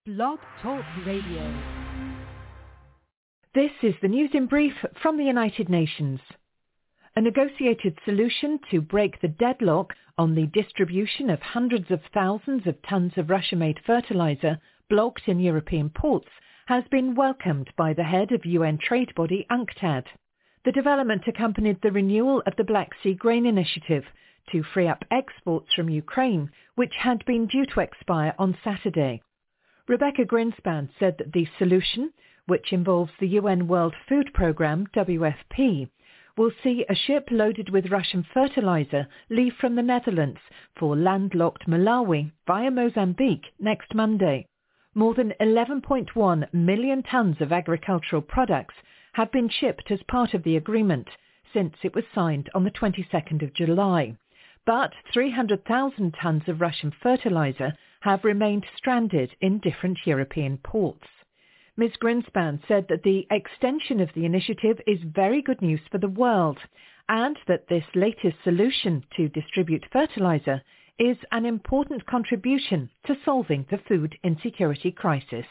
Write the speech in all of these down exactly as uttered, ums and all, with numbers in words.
Blog Talk Radio. This is the news in brief from the United Nations. A negotiated solution to break the deadlock on the distribution of hundreds of thousands of tons of Russia-made fertilizer blocked in European ports has been welcomed by the head of U N trade body UNCTAD. The development accompanied the renewal of the Black Sea Grain Initiative to free up exports from Ukraine, which had been due to expire on Saturday. Rebecca Grinspan said that the solution, which involves the U N World Food Programme, W F P, will see a ship loaded with Russian fertilizer leave from the Netherlands for landlocked Malawi via Mozambique next Monday. More than eleven point one million tons of agricultural products have been shipped as part of the agreement since it was signed on the twenty-second of July. But three hundred thousand tons of Russian fertilizer have remained stranded in different European ports. Miz Grinspan said that the extension of the initiative is very good news for the world and that this latest solution to distribute fertilizer is an important contribution to solving the food insecurity crisis.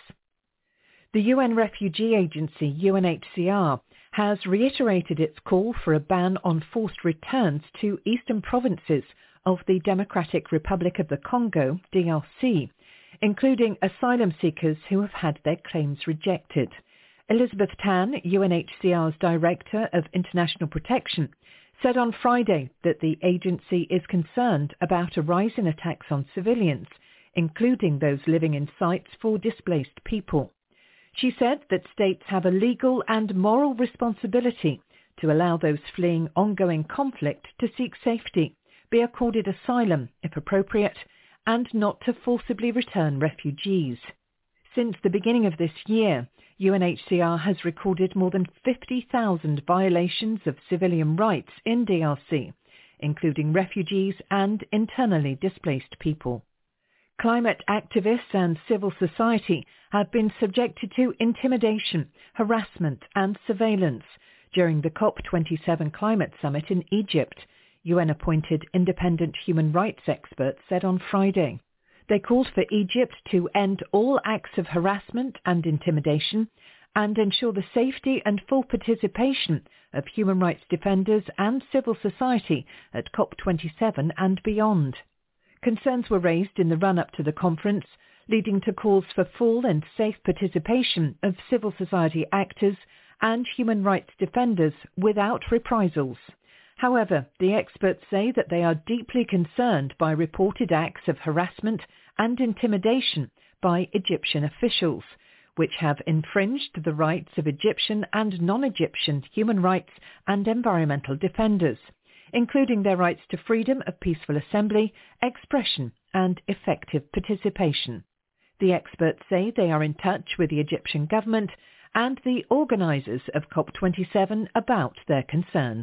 The U N Refugee Agency, U N H C R, has reiterated its call for a ban on forced returns to eastern provinces of the Democratic Republic of the Congo, D R C, including asylum seekers who have had their claims rejected. Elizabeth Tan, U N H C R's Director of International Protection, said on Friday that the agency is concerned about a rise in attacks on civilians, including those living in sites for displaced people. She said that states have a legal and moral responsibility to allow those fleeing ongoing conflict to seek safety, be accorded asylum if appropriate, and not to forcibly return refugees. Since the beginning of this year, U N H C R has recorded more than fifty thousand violations of civilian rights in D R C, including refugees and internally displaced people. Climate activists and civil society have been subjected to intimidation, harassment and surveillance during the COP twenty-seven climate summit in Egypt, U N-appointed independent human rights experts said on Friday. They called for Egypt to end all acts of harassment and intimidation and ensure the safety and full participation of human rights defenders and civil society at COP twenty-seven and beyond. Concerns were raised in the run-up to the conference, leading to calls for full and safe participation of civil society actors and human rights defenders without reprisals. However, the experts say that they are deeply concerned by reported acts of harassment and intimidation by Egyptian officials, which have infringed the rights of Egyptian and non-Egyptian human rights and environmental defenders, including their rights to freedom of peaceful assembly, expression and effective participation. The experts say they are in touch with the Egyptian government and the organisers of COP twenty-seven about their concerns.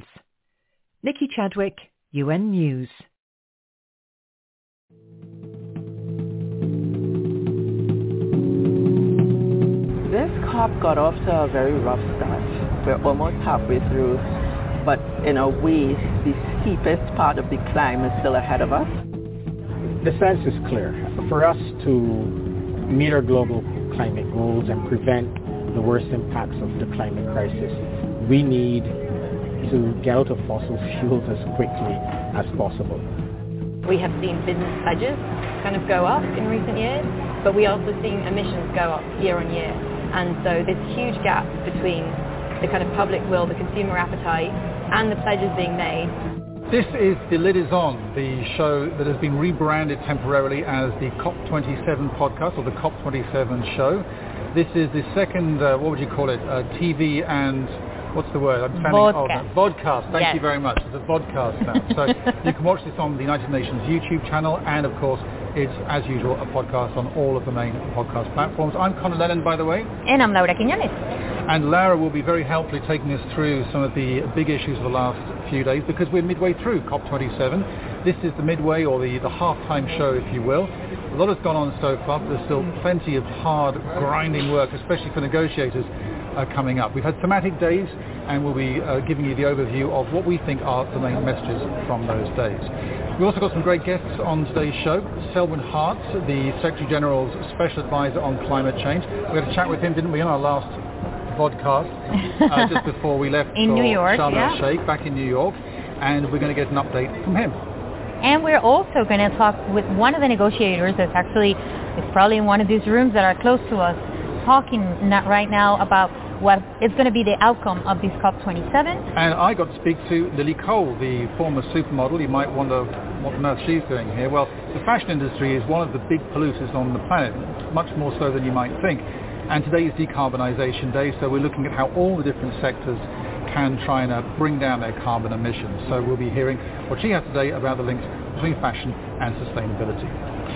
Nikki Chadwick, U N News. This COP got off to a very rough start. We're almost halfway through, but in a way, the steepest part of the climb is still ahead of us. The sense is clear. For us to meet our global climate goals and prevent the worst impacts of the climate crisis, we need to get out of fossil fuels as quickly as possible. We have seen business pledges kind of go up in recent years, but we are also seeing emissions go up year on year. And so this huge gap between the kind of public will, the consumer appetite, and the pledges being made. This is The Lid Is On, the show that has been rebranded temporarily as the COP twenty-seven podcast, or the COP twenty-seven show. This is the second, uh, what would you call it, uh, T V and... What's the word? I'm sounding old now. Vodcast. Thank yes. you very much. It's a vodcast now. So you can watch this on the United Nations YouTube channel, and of course, it's, as usual, a podcast on all of the main podcast platforms. I'm Conor Lennon, by the way. And I'm Laura Quiñones. And Laura will be very helpfully taking us through some of the big issues of the last few days, because we're midway through COP twenty-seven. This is the midway, or the, the half-time show, if you will. A lot has gone on so far, but there's still plenty of hard, grinding work, especially for negotiators, Uh, coming up. We've had thematic days, and we'll be uh, giving you the overview of what we think are the main messages from those days. We've also got some great guests on today's show. Selwyn Hart, the Secretary General's Special Advisor on Climate Change. We had a chat with him, didn't we, in our last podcast, uh, just before we left in for New York, Sharm yeah. el-Sheikh, back in New York, and we're going to get an update from him. And we're also going to talk with one of the negotiators that's actually, is probably in one of these rooms that are close to us, talking not right now about what is going to be the outcome of this COP twenty-seven. And I got to speak to Lily Cole, the former supermodel. You might wonder what on earth she's doing here. Well, the fashion industry is one of the big polluters on the planet, much more so than you might think. And today is Decarbonisation Day, so we're looking at how all the different sectors can try and uh, bring down their carbon emissions. So we'll be hearing what she has to say about the links between fashion and sustainability.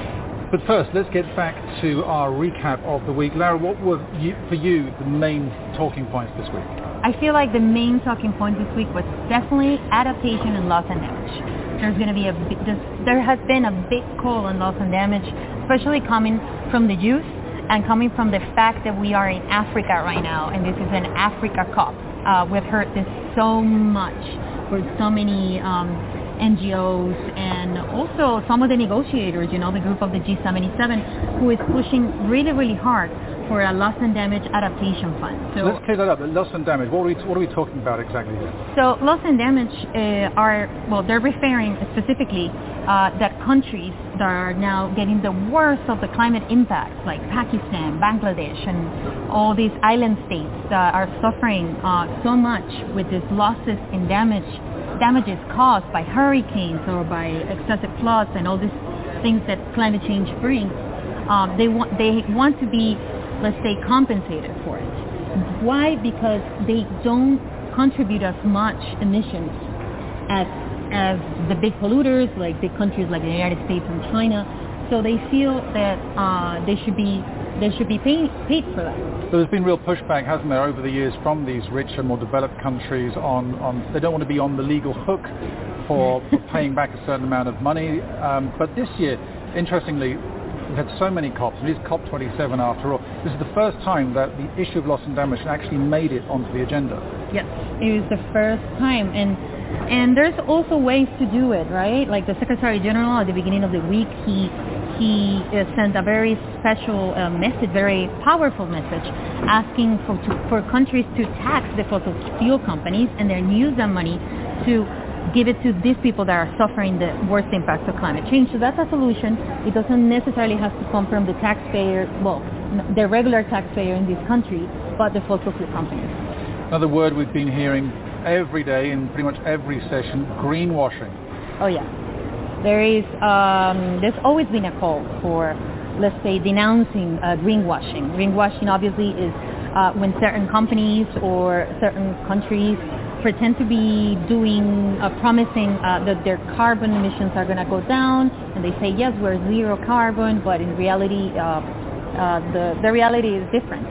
But first, let's get back to our recap of the week. Lara, what were, you, for you, the main talking points this week? I feel like the main talking point this week was definitely adaptation and loss and damage. There's going to be a big, there has been a big call on loss and damage, especially coming from the youth and coming from the fact that we are in Africa right now, and this is an Africa COP. Uh, we've heard this so much for so many um, N G Os and also some of the negotiators, you know, the group of the G seventy-seven, who is pushing really, really hard for a loss and damage adaptation fund. So let's clear that up. Loss and damage. What are we, what are we talking about exactly here? So loss and damage uh, are, well, they're referring specifically uh, that countries that are now getting the worst of the climate impacts, like Pakistan, Bangladesh, and all these island states that are suffering uh, so much with these losses and damage damages caused by hurricanes or by excessive floods and all these things that climate change brings. Um, they want they want to be, let's say, compensated for it. Why? Because they don't contribute as much emissions as as the big polluters, like big countries like the United States and China. So they feel that uh, they should be they should be paid paid for that. So there's been real pushback, hasn't there, over the years from these richer, more developed countries on, on they don't want to be on the legal hook for, for paying back a certain amount of money. Um, but this year, interestingly, we've had so many COPs, and it is COP twenty-seven after all. This is the first time that the issue of loss and damage actually made it onto the agenda. Yes, it was the first time, and and there's also ways to do it, right? Like the Secretary General at the beginning of the week, he he uh, sent a very special uh, message, very powerful message, asking for to, for countries to tax the fossil fuel companies and then use that money to give it to these people that are suffering the worst impacts of climate change. So that's a solution. It doesn't necessarily have to come from the taxpayer, well, the regular taxpayer in this country, but the fossil fuel companies. Another word we've been hearing every day in pretty much every session, greenwashing. Oh yeah. There is, um, there's always been a call for, let's say, denouncing uh, greenwashing. Greenwashing obviously is uh, when certain companies or certain countries pretend to be doing, uh, promising uh, that their carbon emissions are going to go down, and they say, yes, we're zero carbon, but in reality, uh, uh, the, the reality is different.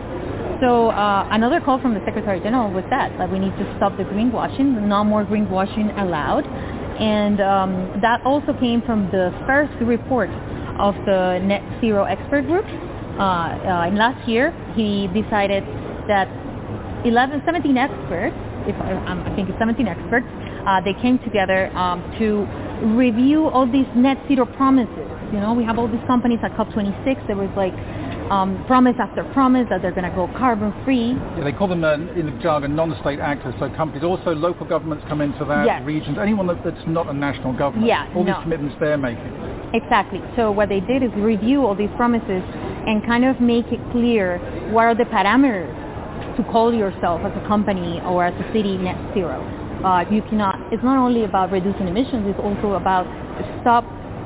So uh, another call from the Secretary General was that, that we need to stop the greenwashing, no more greenwashing allowed. And um, that also came from the first report of the Net Zero Expert Group. Uh, uh, and last year, he decided that eleven, seventeen experts, if I, um, I think it's seventeen experts, uh, they came together um, to review all these net zero promises. You know, we have all these companies at COP twenty-six. There was like um, promise after promise that they're going to go carbon free. Yeah, they call them uh, in the jargon non-state actors, so companies. Also local governments come into that, yes. Regions, anyone that, that's not a national government. Yeah, all no. these commitments they're making. Exactly. So what they did is review all these promises and kind of make it clear what are the parameters to call yourself as a company or as a city net zero. Uh, you cannot, it's not only about reducing emissions, it's also about stop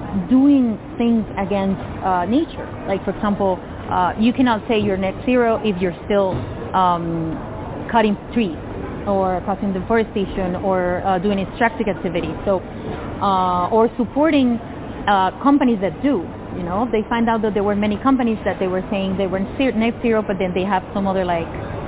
doing things against uh, nature. Like, for example, uh, you cannot say you're net zero if you're still um, cutting trees or causing deforestation or uh, doing extractive activity. So, uh, or supporting uh, companies that do. You know, they find out that there were many companies that they were saying they were net zero, but then they have some other like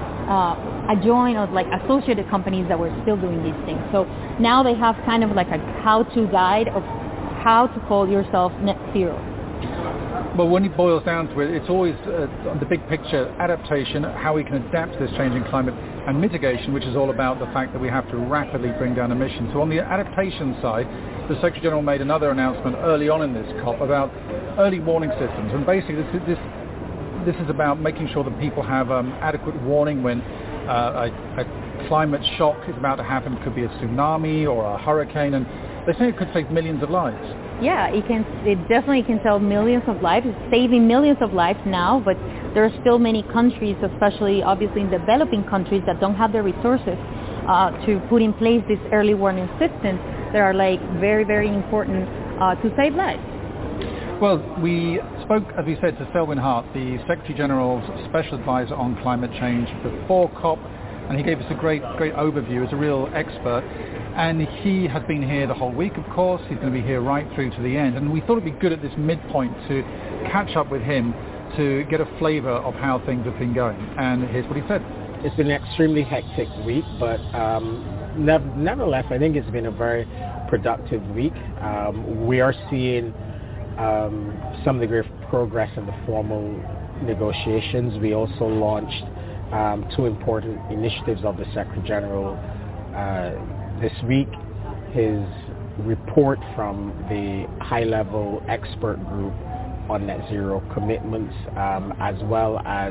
uh, a joint of like associated companies that were still doing these things. So now they have kind of like a how-to guide of how to call yourself net zero. Well, when it boils down to it, it's always uh, the big picture, adaptation, how we can adapt to this changing climate, and mitigation, which is all about the fact that we have to rapidly bring down emissions. So on the adaptation side, the Secretary General made another announcement early on in this COP about early warning systems. And basically this, this, this is about making sure that people have um, adequate warning when uh, a, a climate shock is about to happen. It could be a tsunami or a hurricane, and they say it could save millions of lives. Yeah, it can. It definitely can save millions of lives. It's saving millions of lives now, but there are still many countries, especially obviously in developing countries, that don't have the resources uh, to put in place these early warning systems that are like very, very important uh, to save lives. Well, we spoke, as we said, to Selwyn Hart, the Secretary General's Special Advisor on Climate Change before COP, and he gave us a great, great overview as a real expert. And he has been here the whole week, of course. He's going to be here right through to the end. And we thought it'd be good at this midpoint to catch up with him to get a flavour of how things have been going. And here's what he said. It's been an extremely hectic week, but um, nev- nevertheless, I think it's been a very productive week. Um, we are seeing um, some degree of progress in the formal negotiations. We also launched um, two important initiatives of the Secretary General uh, this week. His report from the high-level expert group on net zero commitments, um, as well as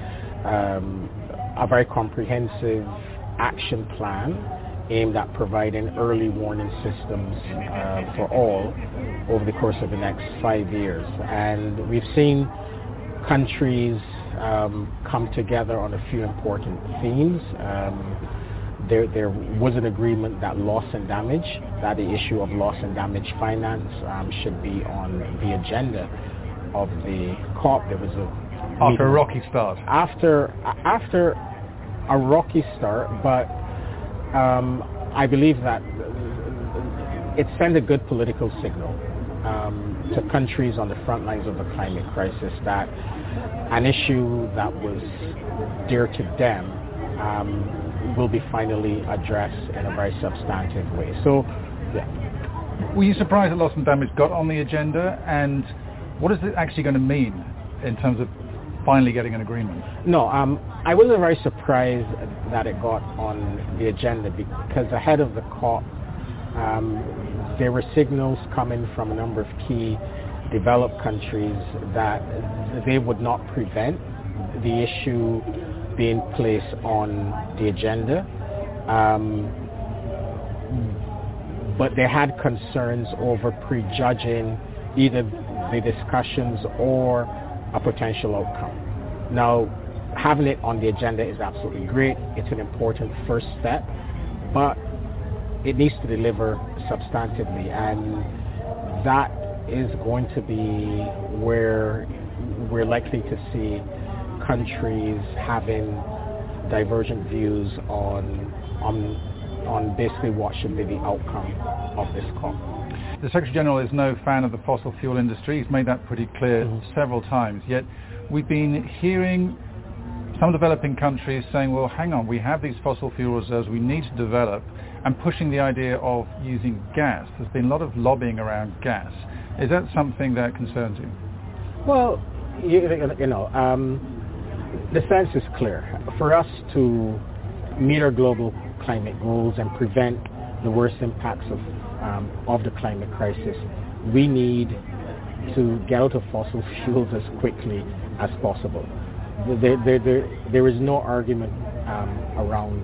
um, a very comprehensive action plan aimed at providing early warning systems uh, for all over the course of the next five years. And we've seen countries um, come together on a few important themes. Um, There, there was an agreement that loss and damage, that the issue of loss and damage finance um, should be on the agenda of the COP. There was a after meeting, a rocky start. After after a rocky start, but um, I believe that it sent a good political signal um, to countries on the front lines of the climate crisis that an issue that was dear to them Um, will be finally addressed in a very substantive way. So, yeah. Were you surprised that loss and damage got on the agenda, and what is it actually going to mean in terms of finally getting an agreement? No, um, I wasn't very surprised that it got on the agenda, because ahead of the COP, um, there were signals coming from a number of key developed countries that they would not prevent the issue being placed on the agenda, um, but they had concerns over prejudging either the discussions or a potential outcome. Now, having it on the agenda is absolutely great. It's an important first step, but it needs to deliver substantively, and that is going to be where we're likely to see countries having divergent views on on on basically what should be the outcome of this COP. The Secretary General is no fan of the fossil fuel industry. He's made that pretty clear mm-hmm. several times. Yet we've been hearing some developing countries saying, well, hang on, we have these fossil fuel reserves we need to develop, and pushing the idea of using gas. There's been a lot of lobbying around gas. Is that something that concerns you? Well, you, you know, um, the sense is clear. For us to meet our global climate goals and prevent the worst impacts of um, of the climate crisis, we need to get out of fossil fuels as quickly as possible. There, there, there, there is no argument um, around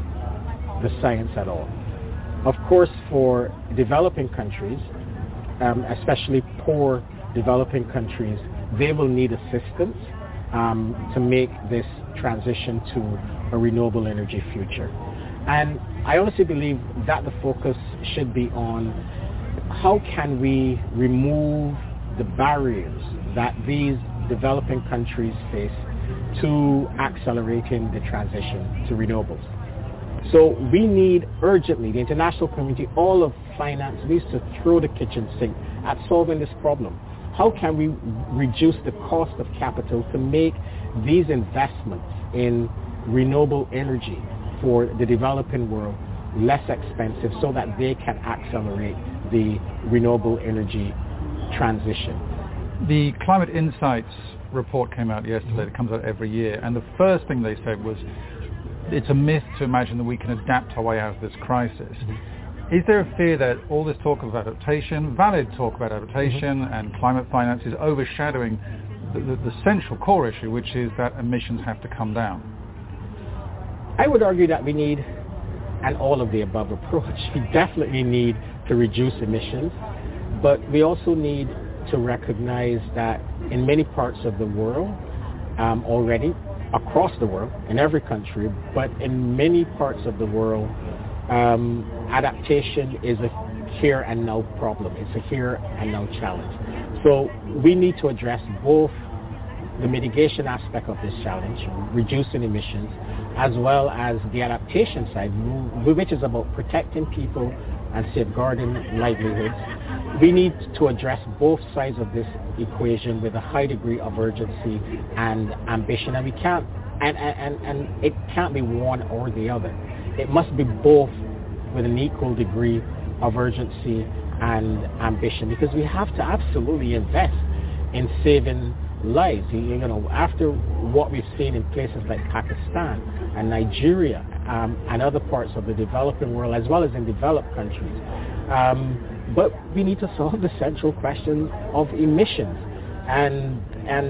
the science at all. Of course, for developing countries, um, especially poor developing countries, they will need assistance Um, to make this transition to a renewable energy future. And I honestly believe that the focus should be on how can we remove the barriers that these developing countries face to accelerating the transition to renewables. So we need urgently, the international community, all of finance needs to throw the kitchen sink at solving this problem. How can we reduce the cost of capital to make these investments in renewable energy for the developing world less expensive so that they can accelerate the renewable energy transition? The Climate Insights report came out yesterday. It comes out every year. And the first thing they said was, it's a myth to imagine that we can adapt our way out of this crisis. Is there a fear that all this talk of adaptation, valid talk about adaptation mm-hmm. and climate finance is overshadowing the, the, the central core issue, which is that emissions have to come down? I would argue that we need an all of the above approach. We definitely need to reduce emissions, but we also need to recognize that in many parts of the world um, already, across the world, in every country, but in many parts of the world, um, adaptation is a here and now problem. It's a here and now challenge. So we need to address both the mitigation aspect of this challenge, reducing emissions, as well as the adaptation side, which is about protecting people and safeguarding livelihoods. We need to address both sides of this equation with a high degree of urgency and ambition, and we can't, and, and, and it can't be one or the other. It must be both with an equal degree of urgency and ambition, because we have to absolutely invest in saving lives. You know, after what we've seen in places like Pakistan and Nigeria um, and other parts of the developing world, as well as in developed countries. Um, but we need to solve the central question of emissions, and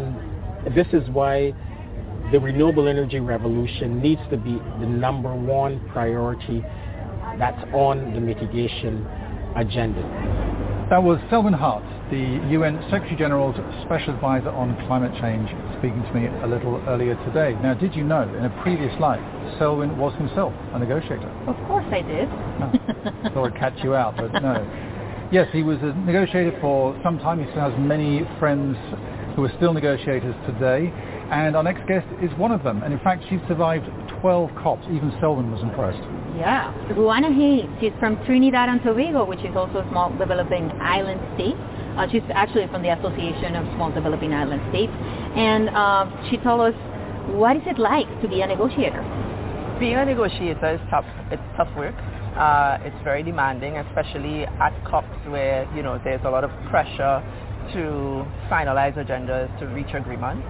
and this is why the renewable energy revolution needs to be the number one priority that's on the mitigation agenda. That was Selwyn Hart, the U N Secretary General's Special Advisor on Climate Change, speaking to me a little earlier today. Now, did you know, in a previous life, Selwyn was himself a negotiator? Of course I did. No. Thought I'd catch you out, but no. Yes, he was a negotiator for some time. He still has many friends who are still negotiators today, and our next guest is one of them. And in fact, she's survived twelve COPs. Even Selwyn was impressed. Yeah. Ruana Hayes, she's from Trinidad and Tobago, which is also a small developing island state. Uh, she's actually from the Association of Small Developing Island States. And uh, she told us, what is it like to be a negotiator? Being a negotiator is tough. It's tough work. Uh, it's very demanding, especially at COPs where, you know, there's a lot of pressure to finalize agendas, to reach agreements.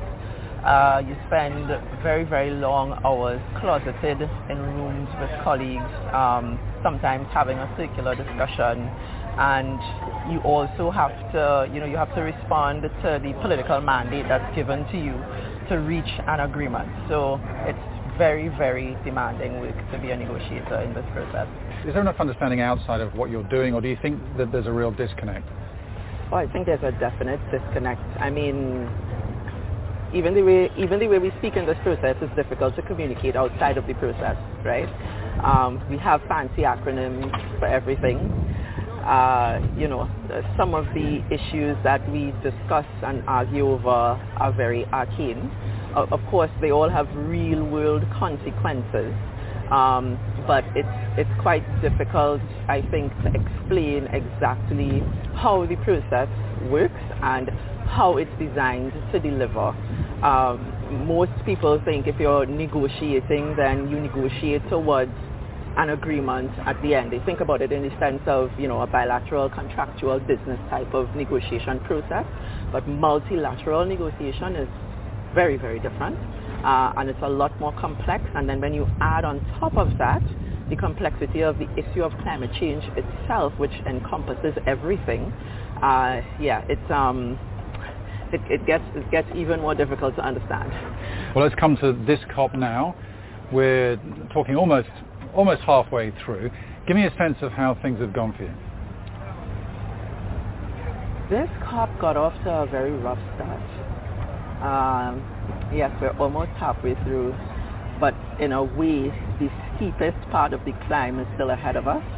Uh, you spend very, very long hours closeted in rooms with colleagues, um, sometimes having a circular discussion, and you also have to, you know, you have to respond to the political mandate that's given to you to reach an agreement. So it's very, very demanding work to be a negotiator in this process. Is there enough understanding outside of what you're doing, or do you think that there's a real disconnect? Oh, I think there's a definite disconnect. I mean, even the way even the way we speak in this process is difficult to communicate outside of the process, right? Um, we have fancy acronyms for everything. Uh, you know, some of the issues that we discuss and argue over are very arcane. Uh, of course, they all have real-world consequences, um, but it's it's quite difficult, I think, to explain exactly how the process works and how it's designed to deliver. Um, most people think if you're negotiating, then you negotiate towards an agreement at the end. They think about it in the sense of, you know, a bilateral, contractual, business type of negotiation process. But multilateral negotiation is very, very different. Uh, and it's a lot more complex. And then when you add on top of that the complexity of the issue of climate change itself, which encompasses everything, uh, yeah, it's um, it, it gets it gets even more difficult to understand. Well, let's come to this COP now. We're talking almost almost halfway through. Give me a sense of how things have gone for you. This COP got off to a very rough start. Um, yes, we're almost halfway through, but in a way, the steepest part of the climb is still ahead of us.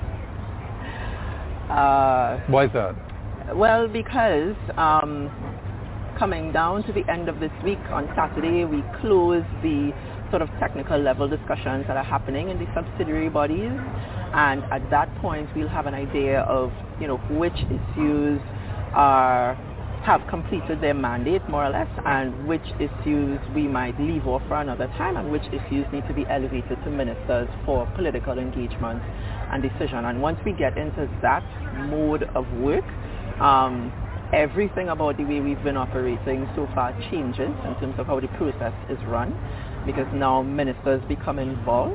Uh, Why is that? Well, because um, coming down to the end of this week, on Saturday, we close the sort of technical level discussions that are happening in the subsidiary bodies, and at that point, we'll have an idea of, you know, which issues are have completed their mandate, more or less, and which issues we might leave off for another time, and which issues need to be elevated to ministers for political engagement and decision. And once we get into that mode of work, um, everything about the way we've been operating so far changes in terms of how the process is run, because now ministers become involved,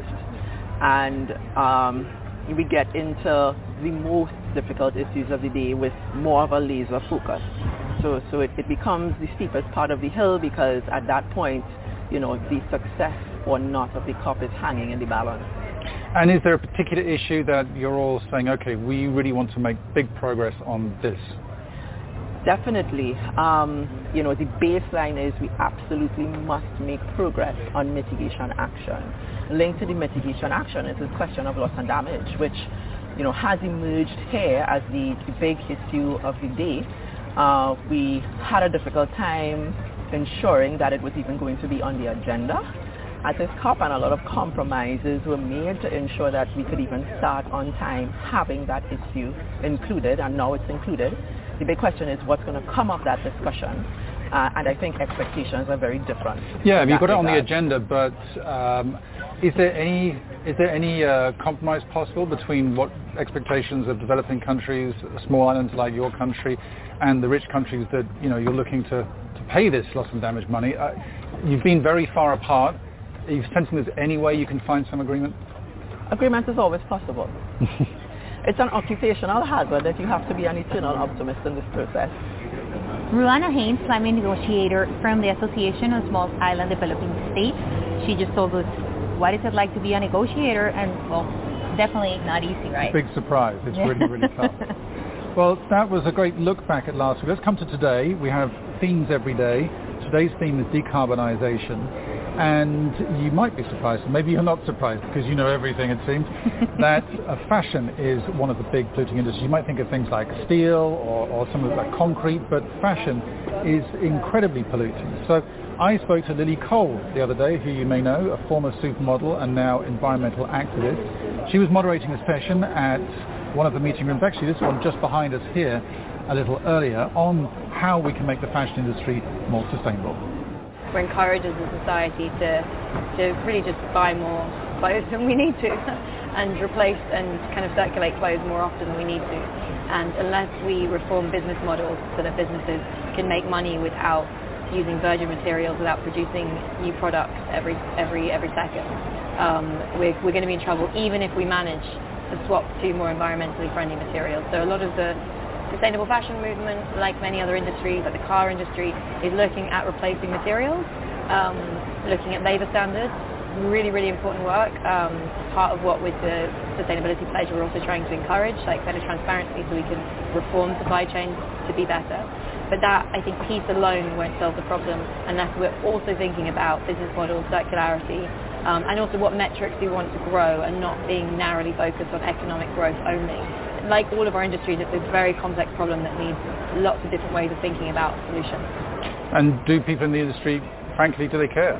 and um, we get into the most difficult issues of the day with more of a laser focus. So, so it, it becomes the steepest part of the hill, because at that point, you know, the success or not of the COP is hanging in the balance. And is there a particular issue that you're all saying, okay, we really want to make big progress on this? Definitely. Um, you know, the baseline is we absolutely must make progress on mitigation action. Linked to the mitigation action is this question of loss and damage, which, you know, has emerged here as the, the big issue of the day. Uh, we had a difficult time ensuring that it was even going to be on the agenda at this COP, and a lot of compromises were made to ensure that we could even start on time having that issue included, and now it's included. The big question is what's going to come of that discussion, uh, and I think expectations are very different. Yeah, you've got it on the agenda, but um, is there any is there any uh, compromise possible between what expectations of developing countries, small islands like your country, and the rich countries that, you know, you're looking to, to pay this loss and damage money? Uh, you've been very far apart. Are you sensing there's any way you can find some agreement? Agreement is always possible. It's an occupational hazard that you have to be an eternal optimist in this process. Ruana Haynes, climate negotiator from the Association of Small Island Developing States. She just told us what is it like to be a negotiator, and, well, definitely not easy, right? Big surprise. It's really, really tough. Well, that was a great look back at last week. Let's come to today. We have themes every day. Today's theme is decarbonisation. And you might be surprised, maybe you're not surprised because you know everything, it seems, that uh, fashion is one of the big polluting industries. You might think of things like steel or, or some of like concrete, but fashion is incredibly polluting. So I spoke to Lily Cole the other day, who you may know, a former supermodel and now environmental activist. She was moderating a session at one of the meeting rooms, actually this one just behind us here a little earlier, on how we can make the fashion industry more sustainable. We're encouraged as a society to, to really just buy more clothes than we need to and replace and kind of circulate clothes more often than we need to. And unless we reform business models so that businesses can make money without using virgin materials, without producing new products every every every second, um, we're, we're going to be in trouble, even if we manage to swap to more environmentally friendly materials. So a lot of the sustainable fashion movement, like many other industries, like the car industry, is looking at replacing materials, um, looking at labour standards. Really, really important work. Um, part of what with the Sustainability Pledge we're also trying to encourage, like better transparency so we can reform supply chains to be better. But that, I think, piece alone won't solve the problem unless we're also thinking about business models, circularity, um, and also what metrics we want to grow, and not being narrowly focused on economic growth only. Like all of our industries, it's a very complex problem that needs lots of different ways of thinking about solutions. And do people in the industry, frankly, do they care?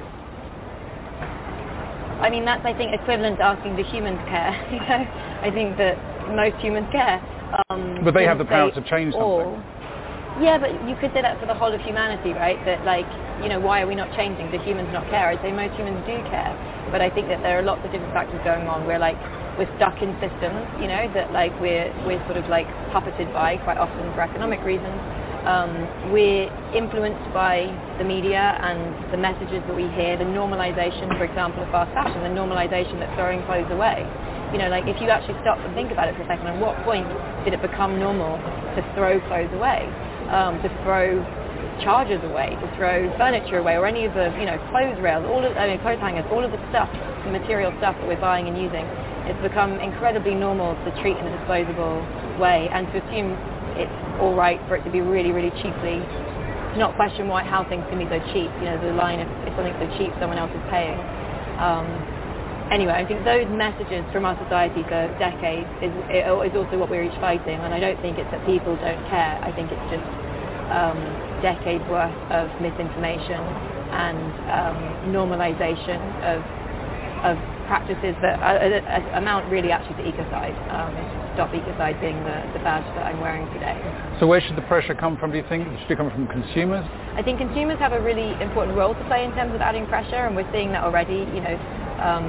I mean, that's, I think, equivalent to asking do humans care. You know, I think that most humans care. Um, but they have the power to change something. All. Yeah, but you could say that for the whole of humanity, right? That, like, you know, why are we not changing? Do humans not care? I'd say most humans do care. But I think that there are lots of different factors going on where, like, we're stuck in systems, you know, that, like, we're we're sort of, like, puppeted by quite often for economic reasons. Um, we're influenced by the media and the messages that we hear, the normalization, for example, of fast fashion, the normalization that throwing clothes away. You know, like, if you actually stop and think about it for a second, at what point did it become normal to throw clothes away? Um, to throw chargers away, to throw furniture away, or any of the, you know, clothes rails, all of, I mean, clothes hangers, all of the stuff, the material stuff that we're buying and using. It's become incredibly normal to treat in a disposable way, and to assume it's all right for it to be really, really cheaply, to not question why, how things can be so cheap. You know, the line of, if something's so cheap, someone else is paying. Um, anyway, I think those messages from our society for decades is, is also what we're each fighting, and I don't think it's that people don't care. I think it's just um, decades worth of misinformation and um, normalization of of practices that uh, uh, amount really actually to ecocide. Um, stop ecocide being the, the badge that I'm wearing today. So where should the pressure come from, do you think? Should it come from consumers? I think consumers have a really important role to play in terms of adding pressure, and we're seeing that already. You know, um,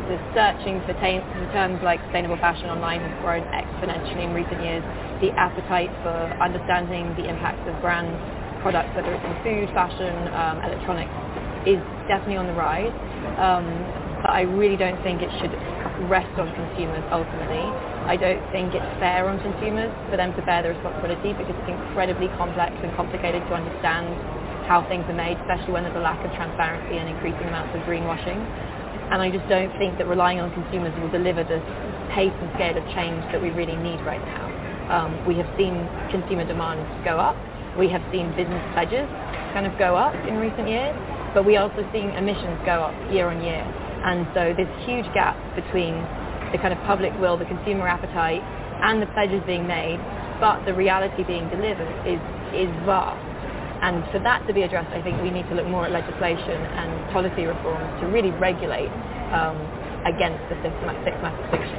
The searching for, ta- for terms like sustainable fashion online has grown exponentially in recent years. The appetite for understanding the impacts of brands, products, whether it's in food, fashion, um, electronics, is definitely on the rise. Um, but I really don't think it should rest on consumers ultimately. I don't think it's fair on consumers for them to bear the responsibility because it's incredibly complex and complicated to understand how things are made, especially when there's a lack of transparency and increasing amounts of greenwashing. And I just don't think that relying on consumers will deliver the pace and scale of change that we really need right now. Um, we have seen consumer demand go up. We have seen business pledges kind of go up in recent years, but we also seen emissions go up year on year. And so this huge gap between the kind of public will, the consumer appetite, and the pledges being made, but the reality being delivered is, is vast. And for that to be addressed, I think we need to look more at legislation and policy reforms to really regulate um, against the systematic, systematic fiction.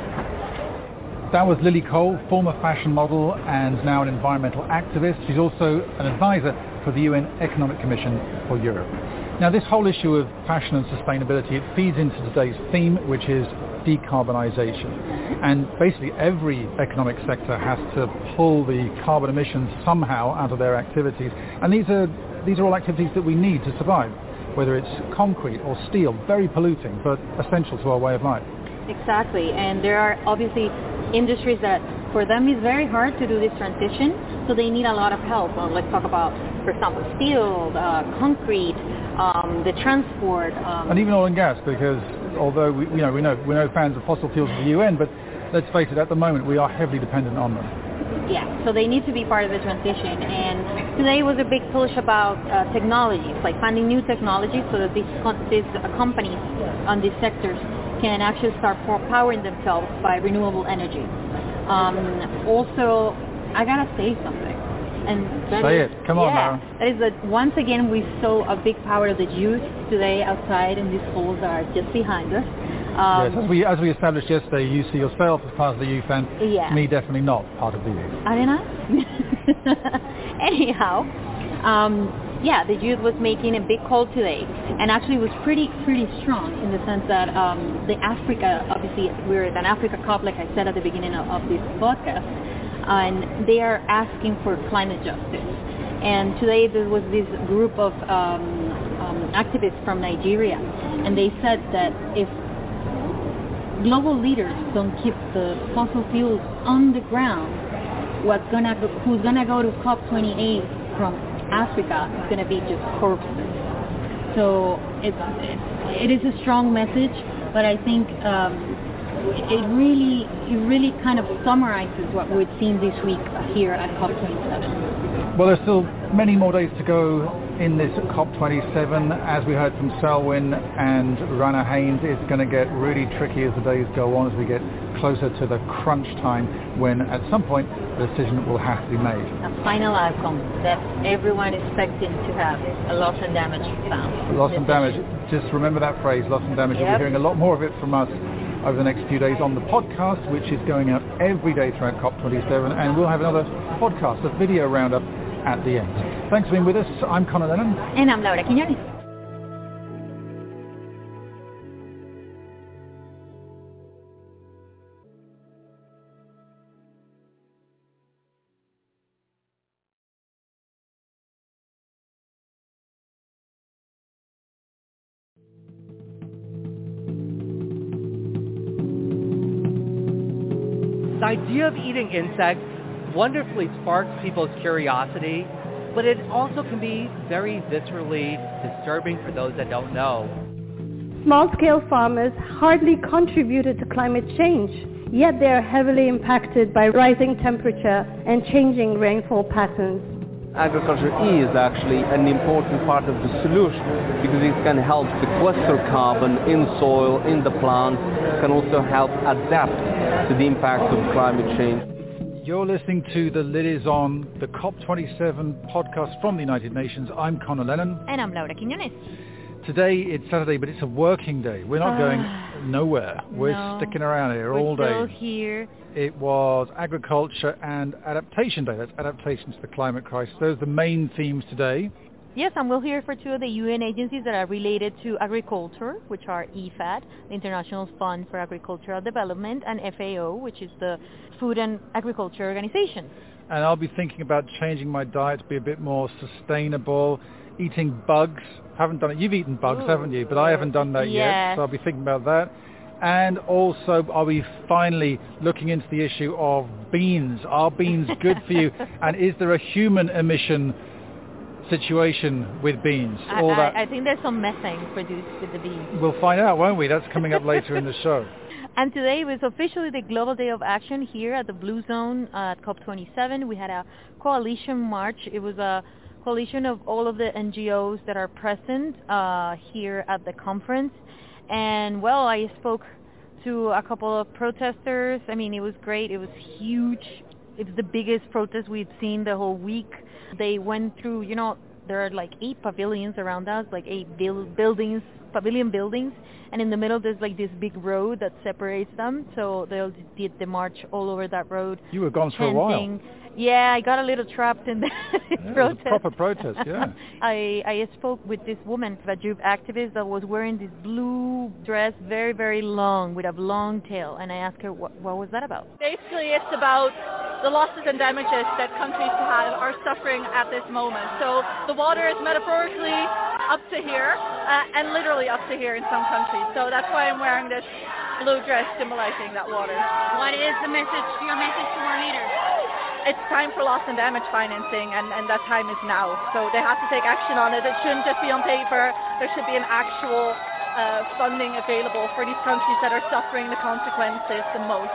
That was Lily Cole, former fashion model and now an environmental activist. She's also an advisor for the U N Economic Commission for Europe. Now, this whole issue of fashion and sustainability, it feeds into today's theme, which is decarbonisation. And basically every economic sector has to pull the carbon emissions somehow out of their activities. And these are, these are all activities that we need to survive, whether it's concrete or steel, very polluting, but essential to our way of life. Exactly. And there are obviously industries that for them it's very hard to do this transition, so they need a lot of help. Well, let's talk about, for example, steel, uh, concrete, um, the transport. Um, and even oil and gas, because although we, you know, we know, we're no fans of fossil fuels at the U N, but let's face it, at the moment we are heavily dependent on them. Yeah, so they need to be part of the transition. And today was a big push about uh, technologies, like finding new technologies so that these, these uh, companies on these sectors can actually start powering themselves by renewable energy. Um, also, I gotta say something. And that say is, it. Come on, yeah, Mara. that is that once again we saw a big power of the youth today outside, and these schools are just behind us. Um, yes, as we, as we established yesterday, you see yourself as part of the youth, and yeah. me definitely not part of the youth. Arena? Anyhow, um, yeah, the youth was making a big call today, and actually was pretty pretty strong in the sense that um, the Africa, obviously we're at an Africa COP, like I said at the beginning of, of this podcast, and they are asking for climate justice. And today there was this group of um, um, activists from Nigeria, and they said that if global leaders don't keep the fossil fuels on the ground, what's gonna go, who's gonna go to COP twenty-eight from Africa is gonna be just corpses. So it's, it, it is a strong message, but I think um, it really it really kind of summarizes what we've seen this week here at COP twenty-seven. Well, there's still many more days to go in this COP twenty-seven. As we heard from Selwyn and Rana Haynes, it's going to get really tricky as the days go on, as we get closer to the crunch time when at some point the decision will have to be made. A final outcome that everyone is expecting to have a loss and damage found. Loss and damage. Just remember that phrase, loss and damage. Yep. You'll be hearing a lot more of it from us over the next few days on the podcast, which is going out every day throughout COP twenty-seven, and we'll have another podcast, a video roundup at the end. Thanks for being with us. I'm Conor Lennon. And I'm Laura Quiñones. The idea of eating insects wonderfully sparks people's curiosity, but it also can be very viscerally disturbing for those that don't know. Small-scale farmers hardly contributed to climate change, yet they are heavily impacted by rising temperature and changing rainfall patterns. Agriculture is actually an important part of the solution because it can help sequester carbon in soil, in the plant, can also help adapt to the impacts of climate change. You're listening to the Lid Is On, the COP twenty-seven podcast from the United Nations. I'm Conor Lennon. And I'm Laura Quiñones. Today it's Saturday, but it's a working day. We're not uh, going nowhere. We're no, sticking around here we're all day. We're still here. It was Agriculture and Adaptation Day. That's adaptation to the climate crisis. Those are the main themes today. Yes, and we'll hear for two of the U N agencies that are related to agriculture, which are I F A D, the International Fund for Agricultural Development, and F A O, which is the Food and Agriculture Organization. And I'll be thinking about changing my diet to be a bit more sustainable, eating bugs. Haven't done it. You've eaten bugs, Ooh, haven't you? But I haven't done that yes. yet, so I'll be thinking about that. And also, are we finally looking into the issue of beans? Are beans good for you? And is there a human emission situation with beans? I, All I, that. I think there's some methane produced with the beans. We'll find out, won't we? That's coming up later in the show. And today was officially the Global Day of Action here at the Blue Zone at COP twenty-seven. We had a coalition march. It was a coalition of all of the N G Os that are present uh, here at the conference. And, well, I spoke to a couple of protesters. I mean, it was great. It was huge. It was the biggest protest we've seen the whole week. They went through, you know, there are like eight pavilions around us, like eight bil- buildings, pavilion buildings. And in the middle, there's like this big road that separates them. So they did the march all over that road. You were gone for a while. Yeah, I got a little trapped in the yeah, protest. It was a proper protest, yeah. I, I spoke with this woman, a Juve activist, that was wearing this blue dress, very, very long, with a long tail. And I asked her, what, what was that about? Basically, it's about the losses and damages that countries have, are suffering at this moment. So the water is metaphorically up to here, uh, and literally up to here in some countries. So that's why I'm wearing this blue dress symbolizing that water. What is the message, your message to our leaders? It's time for loss and damage financing, and, and that time is now. So they have to take action on it. It shouldn't just be on paper. There should be an actual uh, funding available for these countries that are suffering the consequences the most.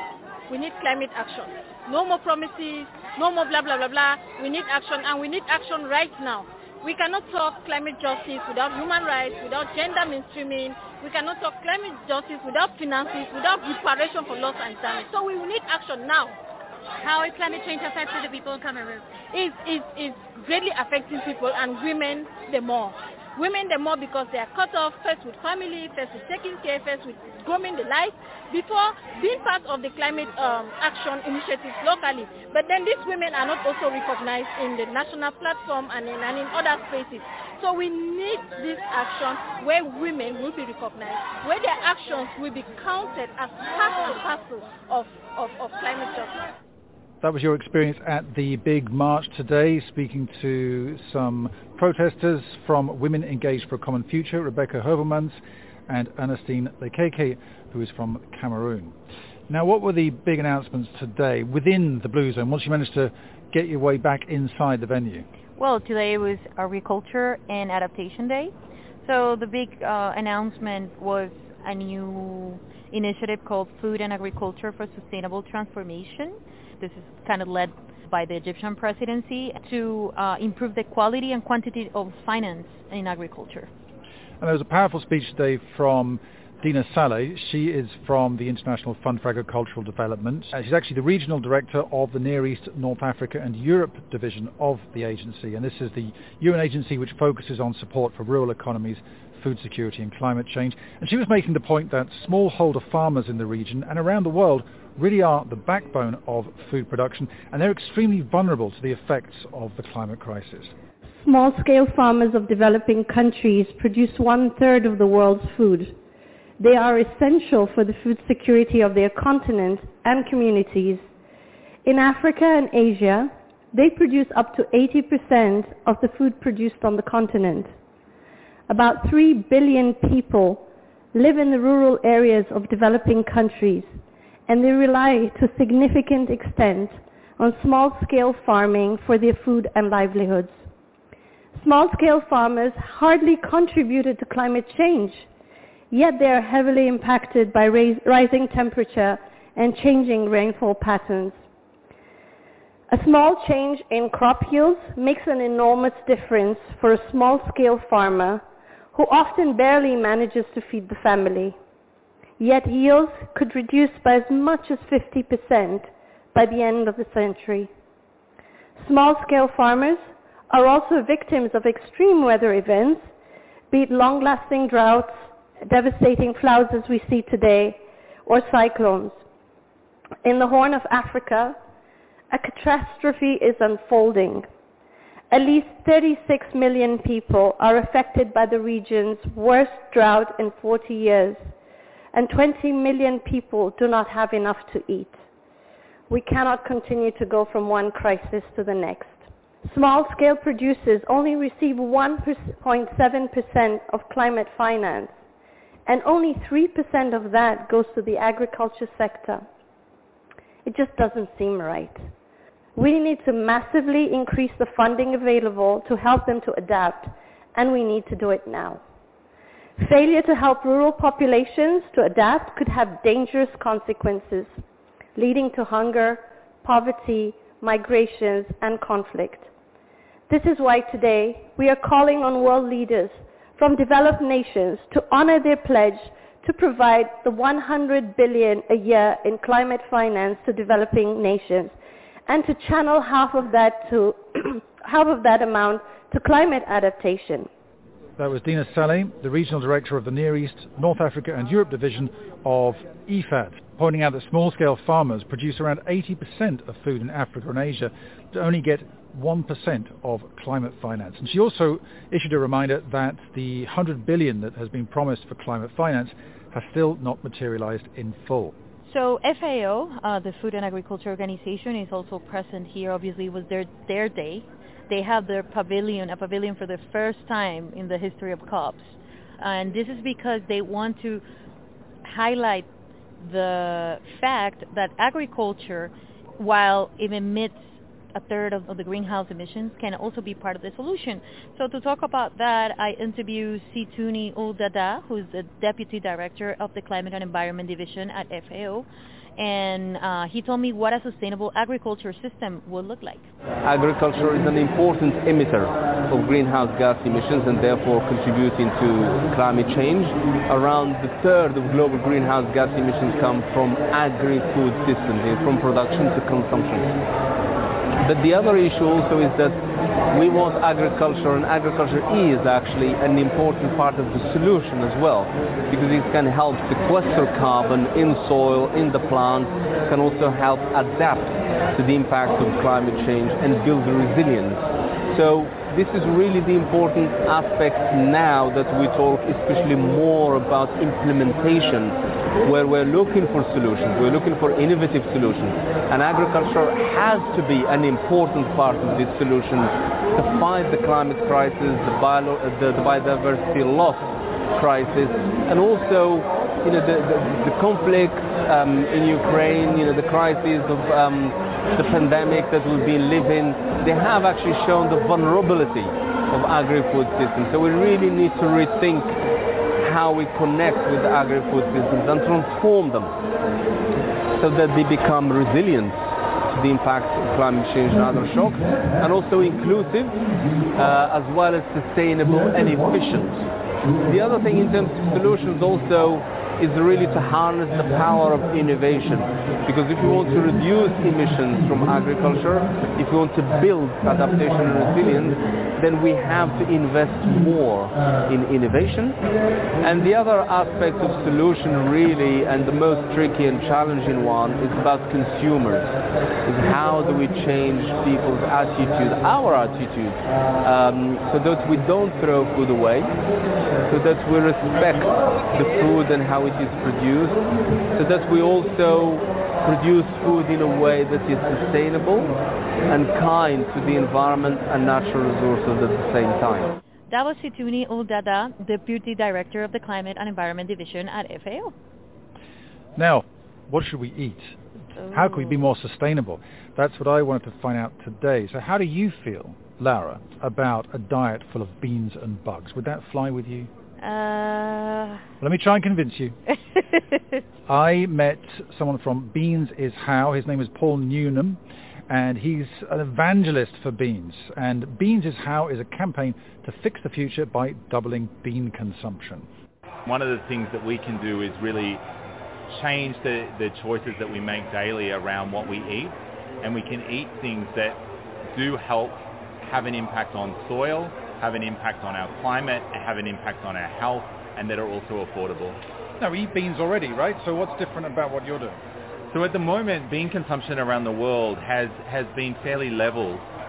We need climate action. No more promises, no more blah, blah, blah, blah. We need action, and we need action right now. We cannot talk climate justice without human rights, without gender mainstreaming. We cannot talk climate justice without finances, without reparation for loss and damage. So we need action now. How is climate change affecting the people in Cameroon? It's, it's, it's greatly affecting people, and women the more. Women the more because they are cut off first with family, first with taking care, first with grooming the life, before being part of the climate um, action initiatives locally. But then these women are not also recognized in the national platform and in, and in other spaces. So we need this action where women will be recognized, where their actions will be counted as part and parcel of, of, of climate justice. That was your experience at the big march today, speaking to some protesters from Women Engaged for a Common Future, Rebecca Hovelmans and Ernestine Lekeke, who is from Cameroon. Now, what were the big announcements today within the Blue Zone, once you managed to get your way back inside the venue? Well, today was Agriculture and Adaptation Day. So the big uh, announcement was a new initiative called Food and Agriculture for Sustainable Transformation. This is kind of led by the Egyptian presidency to uh, improve the quality and quantity of finance in agriculture. And there was a powerful speech today from Dina Saleh. She is from the International Fund for Agricultural Development. Uh, she's actually the regional director of the Near East, North Africa and Europe division of the agency. And this is the U N agency which focuses on support for rural economies, food security and climate change. And she was making the point that smallholder farmers in the region and around the world really are the backbone of food production, and they're extremely vulnerable to the effects of the climate crisis. Small-scale farmers of developing countries produce one-third of the world's food. They are essential for the food security of their continent and communities. In Africa and Asia, they produce up to eighty percent of the food produced on the continent. About three billion people live in the rural areas of developing countries, and they rely to a significant extent on small-scale farming for their food and livelihoods. Small-scale farmers hardly contributed to climate change, yet they are heavily impacted by rais- rising temperature and changing rainfall patterns. A small change in crop yields makes an enormous difference for a small-scale farmer who often barely manages to feed the family. Yet yields could reduce by as much as fifty percent by the end of the century. Small-scale farmers are also victims of extreme weather events, be it long-lasting droughts, devastating floods as we see today, or cyclones. In the Horn of Africa, a catastrophe is unfolding. At least thirty-six million people are affected by the region's worst drought in forty years, and twenty million people do not have enough to eat. We cannot continue to go from one crisis to the next. Small-scale producers only receive one point seven percent of climate finance, and only three percent of that goes to the agriculture sector. It just doesn't seem right. We need to massively increase the funding available to help them to adapt, and we need to do it now. Failure to help rural populations to adapt could have dangerous consequences, leading to hunger, poverty, migrations, and conflict. This is why today we are calling on world leaders from developed nations to honor their pledge to provide the one hundred billion dollars a year in climate finance to developing nations, and to channel half of that to half of that amount to climate adaptation. That was Dina Saleh, the Regional Director of the Near East, North Africa and Europe Division of I F A D, pointing out that small-scale farmers produce around eighty percent of food in Africa and Asia, to only get one percent of climate finance. And she also issued a reminder that the one hundred billion dollars that has been promised for climate finance has still not materialized in full. So F A O, uh, the Food and Agriculture Organization, is also present here. Obviously, it was their, their day. They have their pavilion, a pavilion for the first time in the history of COPs. And this is because they want to highlight the fact that agriculture, while it emits a third of, of the greenhouse emissions, can also be part of the solution. So to talk about that, I interviewed Situni Oldada, who's the Deputy Director of the Climate and Environment Division at F A O. And uh, he told me what a sustainable agriculture system would look like. Agriculture is an important emitter of greenhouse gas emissions and therefore contributing to climate change. Around the third of global greenhouse gas emissions come from agri-food systems, from production to consumption. But the other issue also is that we want agriculture, and agriculture is actually an important part of the solution as well, because it can help sequester carbon in soil, in the plant, can also help adapt to the impact of climate change and build resilience. So this is really the important aspect now that we talk especially more about implementation, where we're looking for solutions, we're looking for innovative solutions. And agriculture has to be an important part of this solution to fight the climate crisis, the, bio, the, the biodiversity loss crisis, and also you know, the, the, the conflict um, in Ukraine, you know, the crisis of um, the pandemic that we've been living, they have actually shown the vulnerability of agri-food systems. So we really need to rethink how we connect with the agri-food systems and transform them so that they become resilient to the impact of climate change and other shocks, and also inclusive uh, as well as sustainable and efficient. The other thing in terms of solutions also is really to harness the power of innovation, because if we want to reduce emissions from agriculture, if we want to build adaptation and resilience, then we have to invest more in innovation. And the other aspect of solution really, and the most tricky and challenging one, is about consumers. Is how do we change people's attitude, our attitude, um, so that we don't throw food away, so that we respect the food and how it is produced, so that we also produce food in a way that is sustainable and kind to the environment and natural resources at the same time. That was Situni Oldada, Deputy Director of the Climate and Environment Division at F A O. Now, what should we eat? Oh. How can we be more sustainable? That's what I wanted to find out today. So how do you feel, Laura, about a diet full of beans and bugs? Would that fly with you? Uh... Let me try and convince you. I met someone from Beans is How. His name is Paul Newnham, and he's an evangelist for beans. And Beans is How is a campaign to fix the future by doubling bean consumption. One of the things that we can do is really change the, the choices that we make daily around what we eat, and we can eat things that do help have an impact on soil, have an impact on our climate, have an impact on our health, and that are also affordable. Now, we eat beans already, right? So what's different about what you're doing? So at the moment, bean consumption around the world has, has been fairly level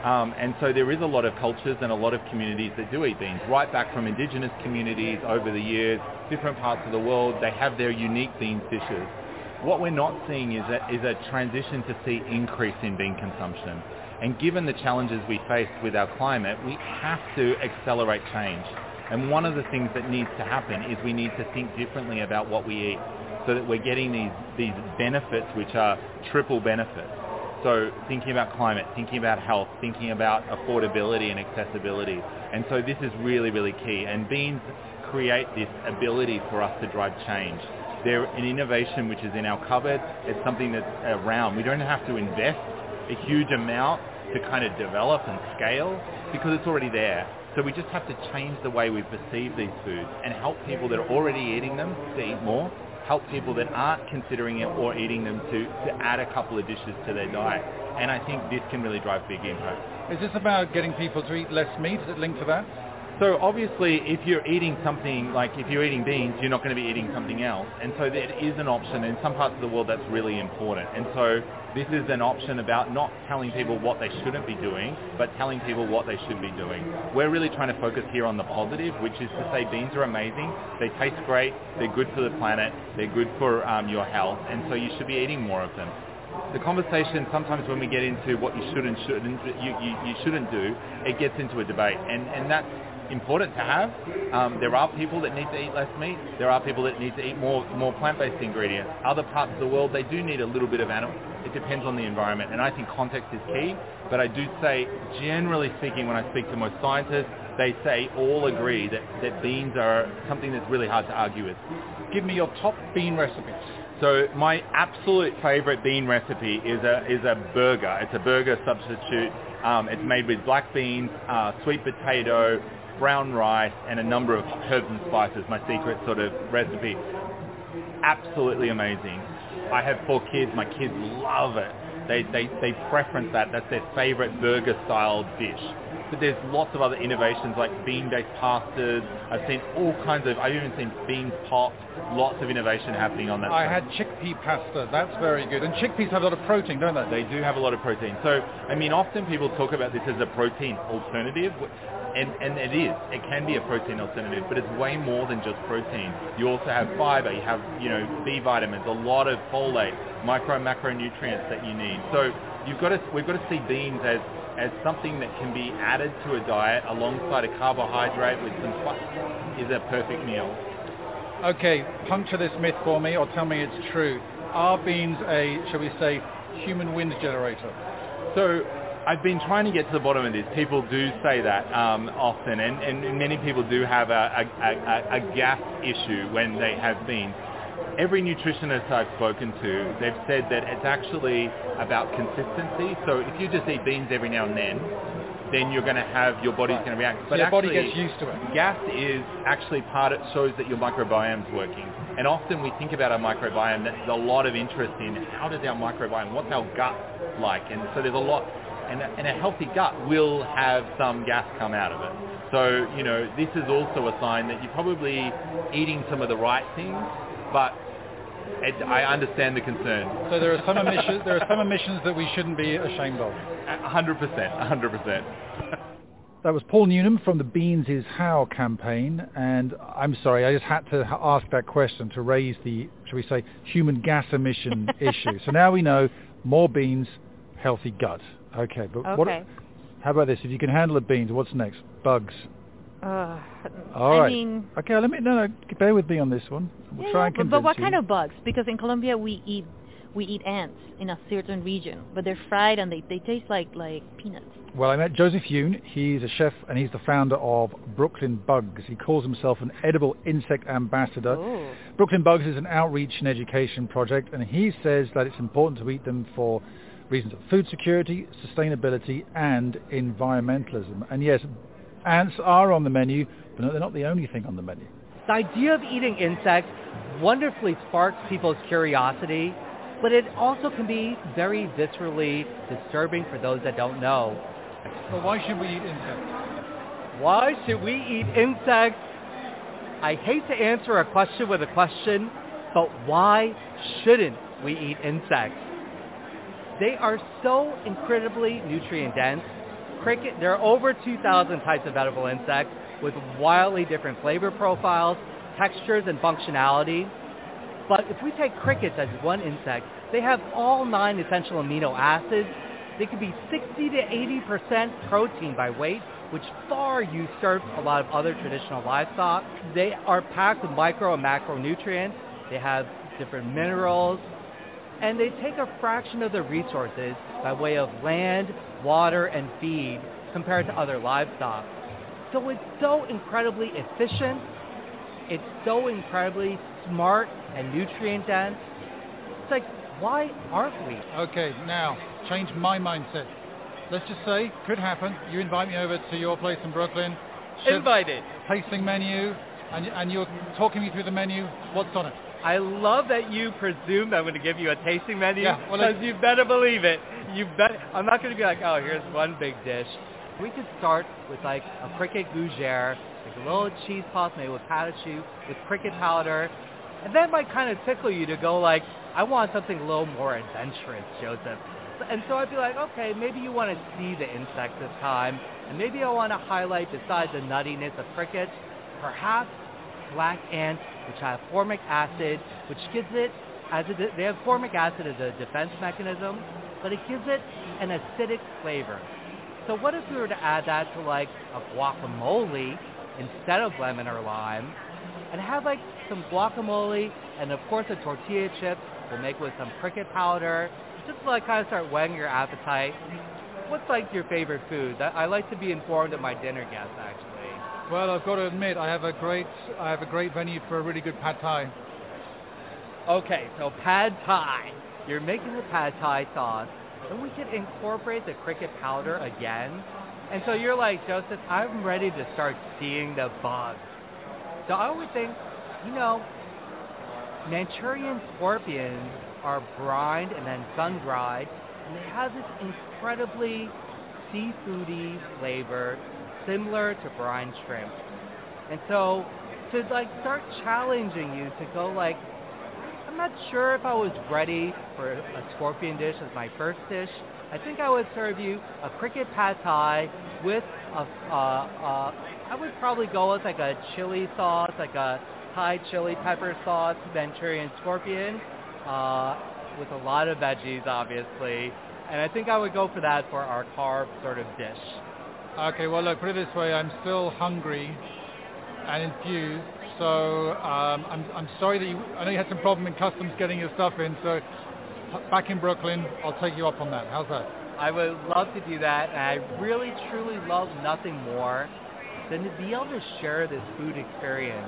Um, and so there is a lot of cultures and a lot of communities that do eat beans, right back from indigenous communities over the years, different parts of the world. They have their unique beans dishes. What we're not seeing is a, is a transition to see increase in bean consumption. And given the challenges we face with our climate, we have to accelerate change. And one of the things that needs to happen is we need to think differently about what we eat so that we're getting these, these benefits which are triple benefits. So thinking about climate, thinking about health, thinking about affordability and accessibility. And so this is really, really key. And beans create this ability for us to drive change. They're an innovation which is in our cupboard. It's something that's around. We don't have to invest a huge amount to kind of develop and scale because it's already there. So we just have to change the way we perceive these foods and help people that are already eating them to eat more, help people that aren't considering it or eating them to, to add a couple of dishes to their diet. And I think this can really drive big impact. Is this about getting people to eat less meat? Is it linked to that? So obviously, if you're eating something, like if you're eating beans, you're not going to be eating something else. And so that is an option. In some parts of the world, that's really important. And so this is an option about not telling people what they shouldn't be doing, but telling people what they should be doing. We're really trying to focus here on the positive, which is to say beans are amazing. They taste great. They're good for the planet. They're good for um, your health. And so you should be eating more of them. The conversation sometimes when we get into what you should and shouldn't, you, you, you shouldn't do, it gets into a debate. And, and that's important to have. Um, there are people that need to eat less meat. There are people that need to eat more more plant-based ingredients. Other parts of the world, they do need a little bit of animal. It depends on the environment, and I think context is key. But I do say, generally speaking, when I speak to most scientists, they say all agree that, that beans are something that's really hard to argue with. Give me your top bean recipes. So my absolute favorite bean recipe is a is a burger. It's a burger substitute. Um, it's made with black beans, uh, sweet potato, brown rice, and a number of herbs and spices, my secret sort of recipe. Absolutely amazing. I have four kids. My kids love it. They, they, they preference that. That's their favorite burger-style dish. But there's lots of other innovations like bean-based pastas. I've seen all kinds of, I've even seen beans popped. Lots of innovation happening on that. I front. had chickpea pasta. That's very good. And chickpeas have a lot of protein, don't they? They do have a lot of protein. So, I mean, often people talk about this as a protein alternative. And, and it is. It can be a protein alternative, but it's way more than just protein. You also have fiber. You have, you know, B vitamins, a lot of folate, micro and macronutrients that you need. So you've got to, we've got to see beans as, as something that can be added to a diet alongside a carbohydrate with some fat is a perfect meal. Okay, puncture this myth for me or tell me it's true. Are beans a, shall we say, human wind generator? So I've been trying to get to the bottom of this. People do say that um, often, and, and many people do have a, a, a, a gas issue when they have beans. Every nutritionist I've spoken to, they've said that it's actually about consistency. So if you just eat beans every now and then, then you're going to have, your body's going to react. But so your actually, body gets used to it. Gas is actually part, it shows that your microbiome's working. And often we think about our microbiome, there's a lot of interest in how does our microbiome, what's our gut like? And so there's a lot, and a, and a healthy gut will have some gas come out of it. So, you know, this is also a sign that you're probably eating some of the right things, but it, I understand the concern. So there are some emissions, there are some emissions that we shouldn't be ashamed of. one hundred percent, one hundred percent. That was Paul Newnham from the Beans is How campaign, and I'm sorry, I just had to ask that question to raise the, shall we say, human gas emission issue. So now we know more beans, healthy gut. Okay, but okay. what? How about this? If you can handle the beans, what's next? Bugs. Uh, All I right. mean, okay, let me no, no, bear with me on this one. We'll yeah, try and but, convince but what you. kind of bugs? Because in Colombia we eat we eat ants in a certain region, but they're fried and they, they taste like, like peanuts. Well, I met Joseph Yoon. He's a chef and he's the founder of Brooklyn Bugs. He calls himself an edible insect ambassador. Ooh. Brooklyn Bugs is an outreach and education project, and he says that it's important to eat them for reasons of food security, sustainability, and environmentalism. And yes, ants are on the menu, but no, they're not the only thing on the menu. The idea of eating insects wonderfully sparks people's curiosity, but it also can be very viscerally disturbing for those that don't know. Well, why should we eat insects? Why should we eat insects? I hate to answer a question with a question, but why shouldn't we eat insects? They are so incredibly nutrient dense. cricket, there are over two thousand types of edible insects with wildly different flavor profiles, textures, and functionality. But if we take crickets as one insect, they have all nine essential amino acids. They can be sixty to eighty percent protein by weight, which far usurps a lot of other traditional livestock. They are packed with micro and macronutrients. They have different minerals, and they take a fraction of the resources by way of land, water, and feed compared to other livestock. So it's so incredibly efficient. It's so incredibly smart and nutrient dense. It's like, why aren't we? Okay, now, change my mindset. Let's just say, could happen, you invite me over to your place in Brooklyn. Invited. Tasting menu, and, and you're talking me through the menu. What's on it? I love that you presumed I'm going to give you a tasting menu, yeah, well, because you better believe it. You bet. I'm not going to be like, oh, here's one big dish. We could start with like a cricket gougere, like a little cheese puff made with pâte à choux with cricket powder, and that might kind of tickle you to go like, I want something a little more adventurous, Joseph. And so I'd be like, okay, maybe you want to see the insect this time, and maybe I want to highlight, besides the nuttiness of crickets, perhaps black ants, which have formic acid, which gives it, as a, they have formic acid as a defense mechanism, but it gives it an acidic flavor. So what if we were to add that to like a guacamole instead of lemon or lime, and have like some guacamole and of course a tortilla chip we'll make with some cricket powder, just to like kind of start whetting your appetite. What's like your favorite food? I like to be informed of my dinner guests actually. Well, I've got to admit, I have a great, I have a great venue for a really good pad thai. Okay, so pad thai. You're making the pad thai sauce, and we could incorporate the cricket powder again. And so you're like, Joseph, I'm ready to start seeing the bugs. So I would think, you know, Manchurian scorpions are brined and then sun-dried, and they have this incredibly seafoody flavor, similar to brine shrimp. And so to like start challenging you to go like, I'm not sure if I was ready for a scorpion dish as my first dish. I think I would serve you a cricket pad thai with a, uh, uh, I would probably go with like a chili sauce, like a Thai chili pepper sauce, Manchurian scorpion, uh, with a lot of veggies obviously. And I think I would go for that for our carb sort of dish. Okay, well, look, put it this way, I'm still hungry and infused, so um, I'm, I'm sorry that you, I know you had some problem in customs getting your stuff in, so back in Brooklyn, I'll take you up on that. How's that? I would love to do that, and I really, truly love nothing more than to be able to share this food experience.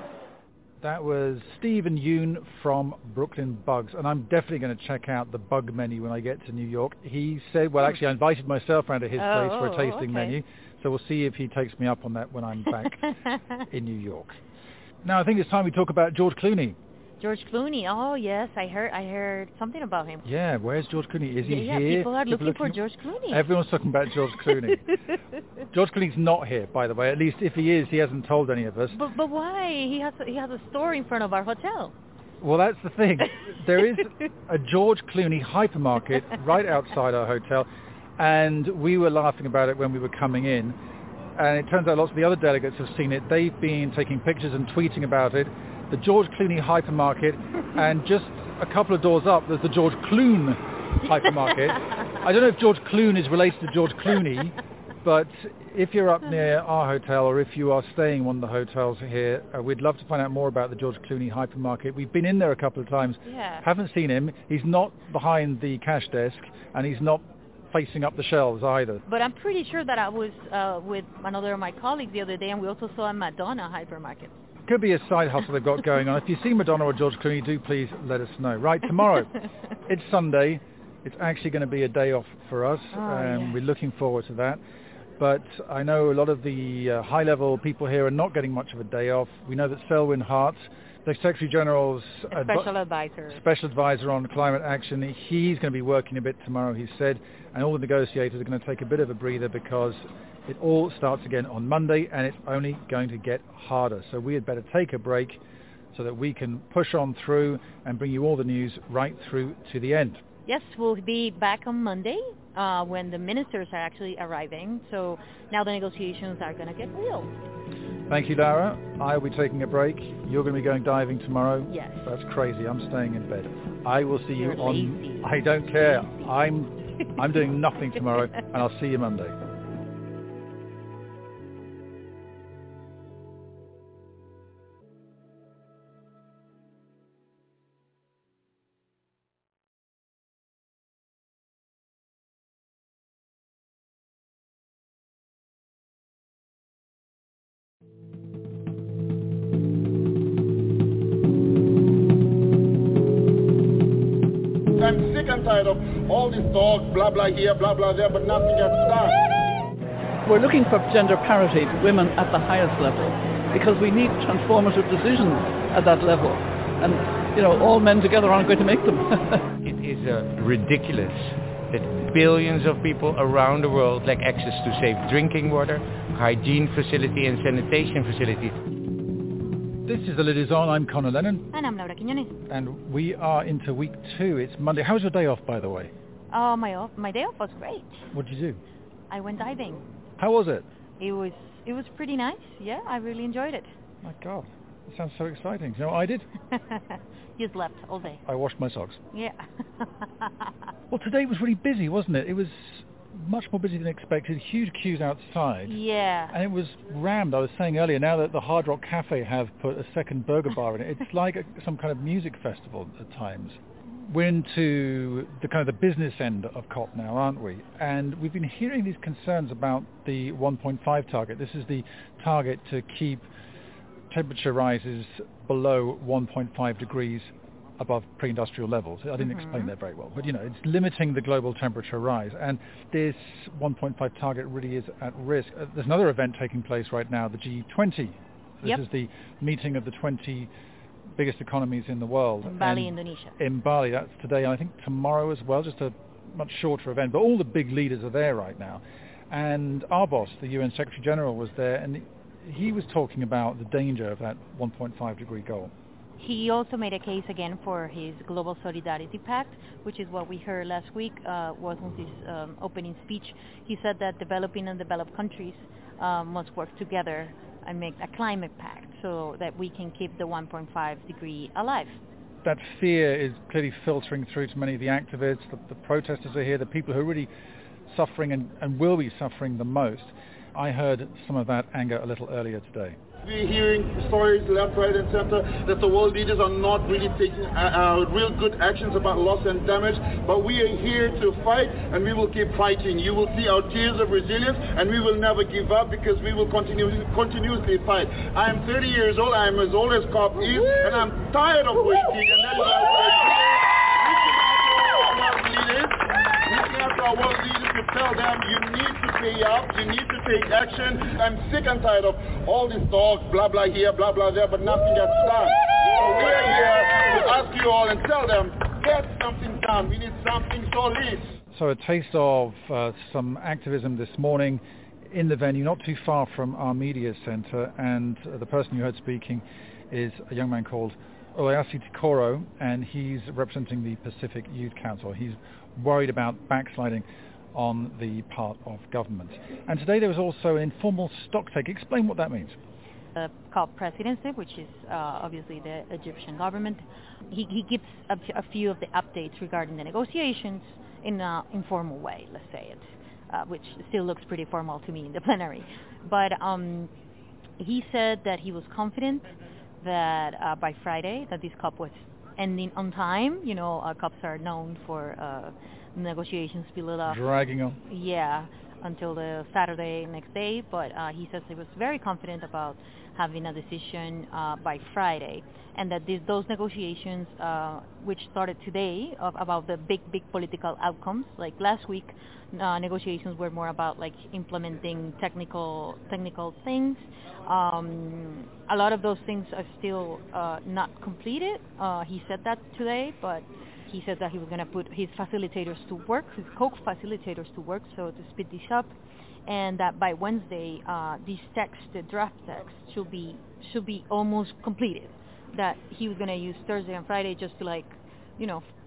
That was Steve and Yoon from Brooklyn Bugs, and I'm definitely going to check out the bug menu when I get to New York. He said, well, actually, I invited myself around to his oh, place for a tasting okay. menu, so we'll see if he takes me up on that when I'm back in New York. Now, I think it's time we talk about George Clooney. George Clooney. Oh yes, I heard. I heard something about him. Yeah, where's George Clooney? Is he yeah, here? Yeah, people are people looking, looking for George Clooney. Everyone's talking about George Clooney. George Clooney's not here, by the way. At least if he is, he hasn't told any of us. But but why? He has a, he has a store in front of our hotel. Well, that's the thing. There is a George Clooney hypermarket right outside our hotel, and we were laughing about it when we were coming in. And it turns out lots of the other delegates have seen it. They've been taking pictures and tweeting about it. The George Clooney hypermarket, and just a couple of doors up, there's the George Clooney hypermarket. I don't know if George Clooney is related to George Clooney, but if you're up near our hotel or if you are staying in one of the hotels here, uh, we'd love to find out more about the George Clooney hypermarket. We've been in there a couple of times, yeah. haven't seen him. He's not behind the cash desk, and he's not facing up the shelves either. But I'm pretty sure that I was uh, with another of my colleagues the other day, and we also saw a Madonna hypermarket. Could be a side hustle they've got going on. If you see Madonna or George Clooney, do please let us know. Right, tomorrow, it's Sunday. It's actually going to be a day off for us. Oh, um, yeah. We're looking forward to that. But I know a lot of the uh, high-level people here are not getting much of a day off. We know that Selwyn Hart, the Secretary General's a special adv- advisor. special advisor on climate action, he's going to be working a bit tomorrow, he said, and all the negotiators are going to take a bit of a breather because it all starts again on Monday, and it's only going to get harder. So we had better take a break so that we can push on through and bring you all the news right through to the end. yes, we'll be back on Monday uh, when the ministers are actually arriving. So now the negotiations are going to get real. Thank you, Lara. I'll be taking a break. You're going to be going diving tomorrow. Yes. That's crazy. I'm staying in bed. I will see You're you on... lazy. I don't care. I'm, I'm doing nothing tomorrow, and I'll see you Monday. I'm sick and tired of all this talk, blah, blah here, blah, blah there, but nothing gets done. We're looking for gender parity, women at the highest level, because we need transformative decisions at that level. And, you know, all men together aren't going to make them. It is uh, ridiculous that billions of people around the world lack access to safe drinking water, hygiene facility and sanitation facilities. This is The Lid Is On. I'm Conor Lennon. And I'm Laura Quiñones. And we are into week two. It's Monday. How was your day off, by the way? Oh, my off, my day off was great. What did you do? I went diving. How was it? It was it was pretty nice. Yeah, I really enjoyed it. My God, it sounds so exciting. You know what I did? You slept all day. I washed my socks. Yeah. Well, today was really busy, wasn't it? It was much more busy than expected. Huge queues outside. Yeah. And it was rammed. I was saying earlier, now that the Hard Rock Cafe have put a second burger bar in it, it's like a, some kind of music festival at times. We're into the kind of the business end of COP now, aren't we? And we've been hearing these concerns about the one point five target. This is the target to keep temperature rises below one point five degrees above pre-industrial levels. I didn't mm-hmm. explain that very well, but you know, it's limiting the global temperature rise, and this one point five target really is at risk. Uh, there's another event taking place right now, the G twenty. This yep. is the meeting of the twenty biggest economies in the world. In Bali, Indonesia. In Bali, that's today, and I think tomorrow as well, just a much shorter event, but all the big leaders are there right now. And our boss, the U N Secretary General, was there, and he was talking about the danger of that one point five degree goal. He also made a case again for his Global Solidarity Pact, which is what we heard last week, uh, was in his um, opening speech. He said that developing and developed countries uh, must work together and make a climate pact so that we can keep the one point five degree alive. That fear is clearly filtering through to many of the activists, the, the protesters are here, the people who are really suffering and, and will be suffering the most. I heard some of that anger a little earlier today. We're hearing stories left, right and center that the world leaders are not really taking uh, uh, real good actions about loss and damage, but we are here to fight and we will keep fighting. You will see our tears of resilience and we will never give up because we will continue, continuously fight. I am thirty years old, I am as old as COP is, and I'm tired of waiting, and that is why we're reaching out to our world leaders to tell them you need to pay up, you need to take action. I'm sick and tired of all this talk, blah blah here, blah blah there, but nothing gets done. So we are here to ask you all and tell them, get something done. We need something solid. So a taste of uh, some activism this morning in the venue, not too far from our media centre, and uh, the person you heard speaking is a young man called Olayasu Tikoro, and he's representing the Pacific Youth Council. He's worried about backsliding on the part of government. And today there was also an informal stocktake. Explain what that means. The COP presidency, which is uh, obviously the Egyptian government, he, he gives a, a few of the updates regarding the negotiations in an informal way, let's say it, uh, which still looks pretty formal to me in the plenary. But um, he said that he was confident that uh, by Friday that this COP was ending on time. You know, uh, COPs are known for uh, negotiations below the... Dragging on. Yeah, until the Saturday next day. But uh, he says he was very confident about having a decision uh, by Friday, and that this, those negotiations, uh, which started today, of, about the big, big political outcomes, like last week, uh, negotiations were more about like implementing technical technical things. Um, a lot of those things are still uh, not completed. Uh, he said that today, but he said that he was going to put his facilitators to work, his co-facilitators to work, so to speed this up, and that by Wednesday, uh, this text, the draft text, should be should be almost completed. That he was going to use Thursday and Friday just to like, you know,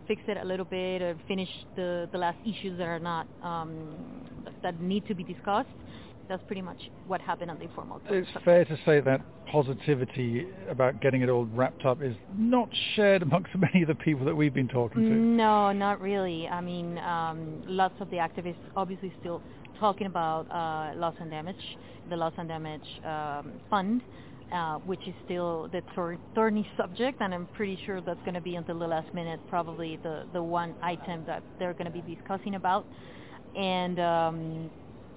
fix it a little bit or finish the, the last issues that are not um, that need to be discussed. That's pretty much what happened on the informal talk. It's fair to say that positivity about getting it all wrapped up is not shared amongst many of the people that we've been talking to. No, not really. I mean, um, lots of the activists obviously still talking about uh, loss and damage, the loss and damage um, fund, uh, which is still the tor- thorny subject, and I'm pretty sure that's going to be until the last minute probably the, the one item that they're going to be discussing about. And um,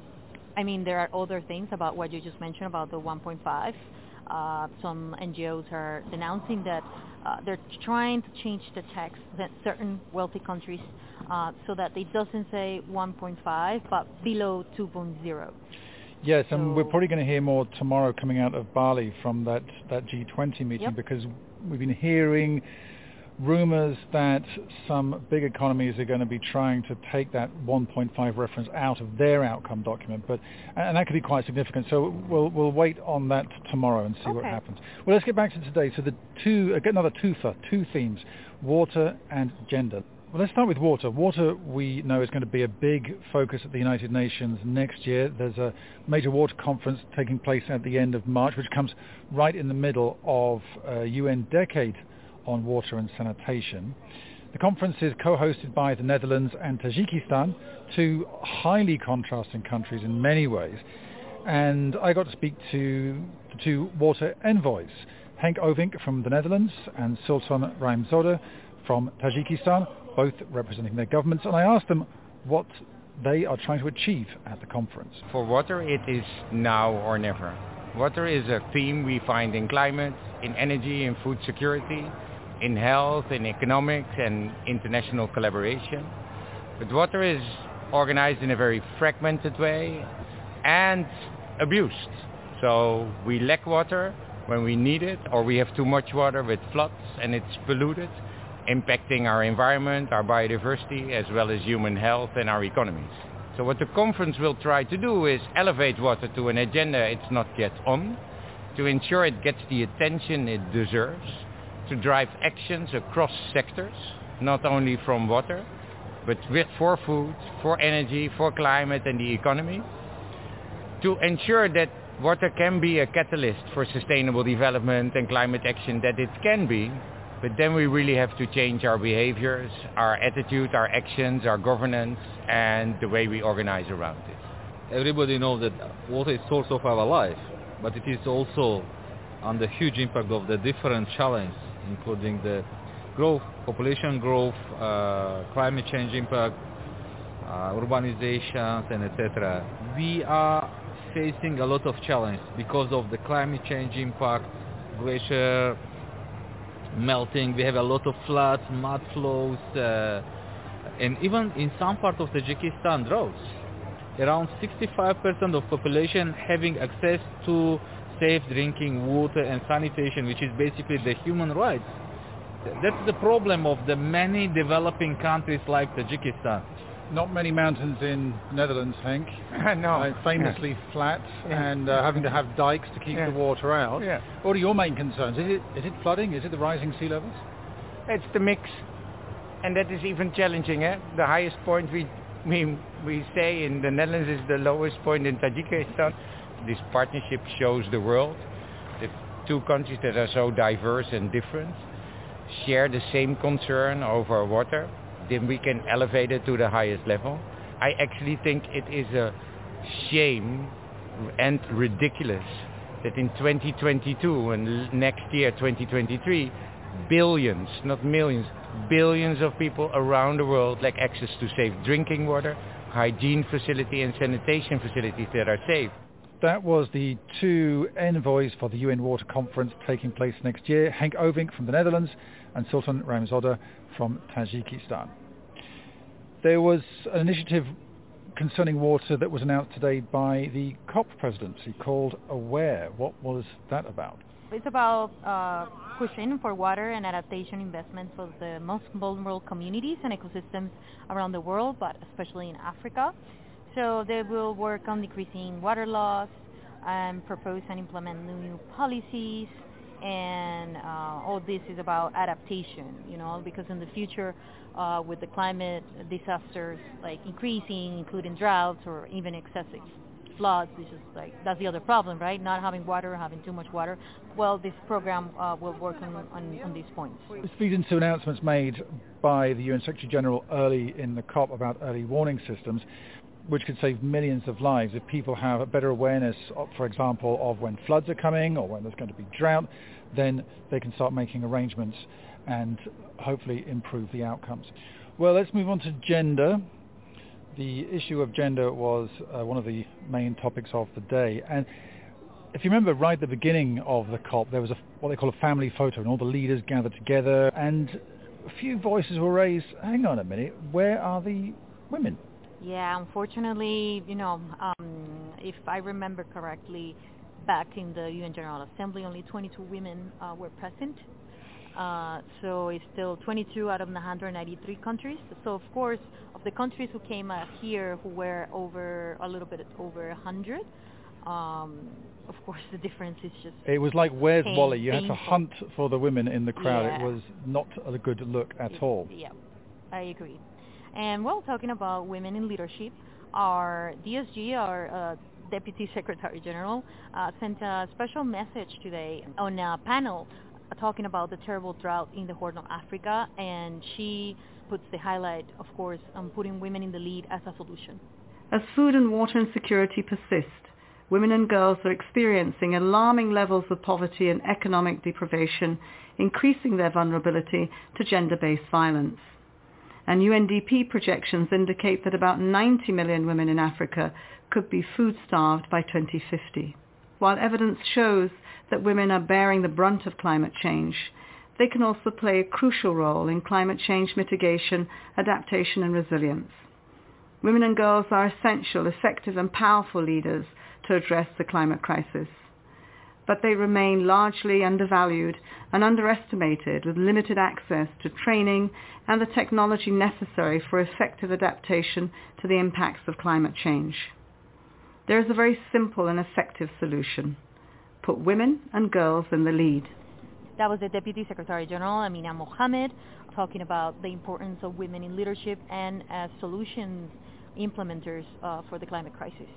I mean, there are other things about what you just mentioned about the one point five. Uh, some N G Os are denouncing that uh, they're trying to change the text that certain wealthy countries uh, so that it doesn't say one point five but below two point oh. Yes, so, and we're probably going to hear more tomorrow coming out of Bali from that, that G twenty meeting yep. because we've been hearing rumours that some big economies are going to be trying to take that one point five reference out of their outcome document, but and that could be quite significant. So we'll we'll wait on that tomorrow and see okay. what happens. Well, let's get back to today. So the two, uh, get another twofer, two themes: water and gender. Well, let's start with water. Water, we know, is going to be a big focus at the United Nations next year. There's a major water conference taking place at the end of March, which comes right in the middle of a U N decade on water and sanitation. The conference is co-hosted by the Netherlands and Tajikistan, two highly contrasting countries in many ways. And I got to speak to the two water envoys, Henk Ovink from the Netherlands and Sultan Rahimzodeh from Tajikistan, both representing their governments. And I asked them what they are trying to achieve at the conference. For water, it is now or never. Water is a theme we find in climate, in energy, in food security, in health, in economics and international collaboration. But water is organized in a very fragmented way and abused. So we lack water when we need it, or we have too much water with floods and it's polluted, impacting our environment, our biodiversity, as well as human health and our economies. So what the conference will try to do is elevate water to an agenda it's not yet on, to ensure it gets the attention it deserves, to drive actions across sectors, not only from water, but with, for food, for energy, for climate and the economy, to ensure that water can be a catalyst for sustainable development and climate action, that it can be, but then we really have to change our behaviors, our attitude, our actions, our governance, and the way we organize around it. Everybody knows that water is source of our life, but it is also under huge impact of the different challenges, including the growth, population growth, uh, climate change impact, uh, urbanizations, and et cetera. We are facing a lot of challenge because of the climate change impact, glacier melting. We have a lot of floods, mud flows, uh, and even in some part of Tajikistan, droughts. Around sixty-five percent of population having access to safe drinking water and sanitation, which is basically the human rights. That's the problem of the many developing countries like Tajikistan. Not many mountains in Netherlands, Henk. no. Uh, famously yeah. flat yeah. and uh, having to have dikes to keep yeah. the water out. Yeah. What are your main concerns? Is it is it flooding? Is it the rising sea levels? It's the mix. And that is even challenging. Eh? The highest point we, we, we say in the Netherlands is the lowest point in Tajikistan. This partnership shows the world that two countries that are so diverse and different share the same concern over water, then we can elevate it to the highest level. I actually think it is a shame and ridiculous that in twenty twenty-two and next year twenty twenty-three, billions, not millions, billions of people around the world lack access to safe drinking water, hygiene facility and sanitation facilities that are safe. That was the two envoys for the U N Water Conference taking place next year, Henk Ovink from the Netherlands and Sultan Rahimzodeh from Tajikistan. There was an initiative concerning water that was announced today by the COP presidency called AWARE. What was that about? It's about uh, pushing for water and adaptation investments for the most vulnerable communities and ecosystems around the world, but especially in Africa. So they will work on decreasing water loss and propose and implement new policies and uh, all this is about adaptation, you know, because in the future, uh, with the climate disasters like increasing, including droughts or even excessive floods, which is like, that's the other problem, right? Not having water, having too much water. Well, this program uh, will work on, on, on these points. This feeds into announcements made by the U N Secretary General early in the COP about early warning systems, which could save millions of lives if people have a better awareness, of, for example, of when floods are coming or when there's going to be drought. Then they can start making arrangements and hopefully improve the outcomes. Well, let's move on to gender. The issue of gender was uh, one of the main topics of the day. And if you remember right at the beginning of the COP, there was a, what they call a family photo, and all the leaders gathered together, and a few voices were raised. Hang on a minute, where are the women? Yeah, unfortunately, you know, um, if I remember correctly, back in the U N General Assembly, only twenty-two women uh, were present. Uh, so it's still twenty-two out of one hundred ninety-three countries. So of course, of the countries who came uh, here, who were over a little bit over one hundred, um, of course the difference is just... It was like, where's pain, Wally? You painful. had to hunt for the women in the crowd. Yeah. It was not a good look at all. Yeah, I agree. And while talking about women in leadership, our D S G, our uh, Deputy Secretary General, uh, sent a special message today on a panel talking about the terrible drought in the Horn of Africa, and she puts the highlight, of course, on putting women in the lead as a solution. As food and water insecurity persist, women and girls are experiencing alarming levels of poverty and economic deprivation, increasing their vulnerability to gender-based violence. And U N D P projections indicate that about ninety million women in Africa could be food-starved by twenty fifty. While evidence shows that women are bearing the brunt of climate change, they can also play a crucial role in climate change mitigation, adaptation and resilience. Women and girls are essential, effective and powerful leaders to address the climate crisis. But they remain largely undervalued and underestimated, with limited access to training and the technology necessary for effective adaptation to the impacts of climate change. There is a very simple and effective solution. Put women and girls in the lead. That was the Deputy Secretary General, Amina Mohamed, talking about the importance of women in leadership and as solutions implementers uh, for the climate crisis.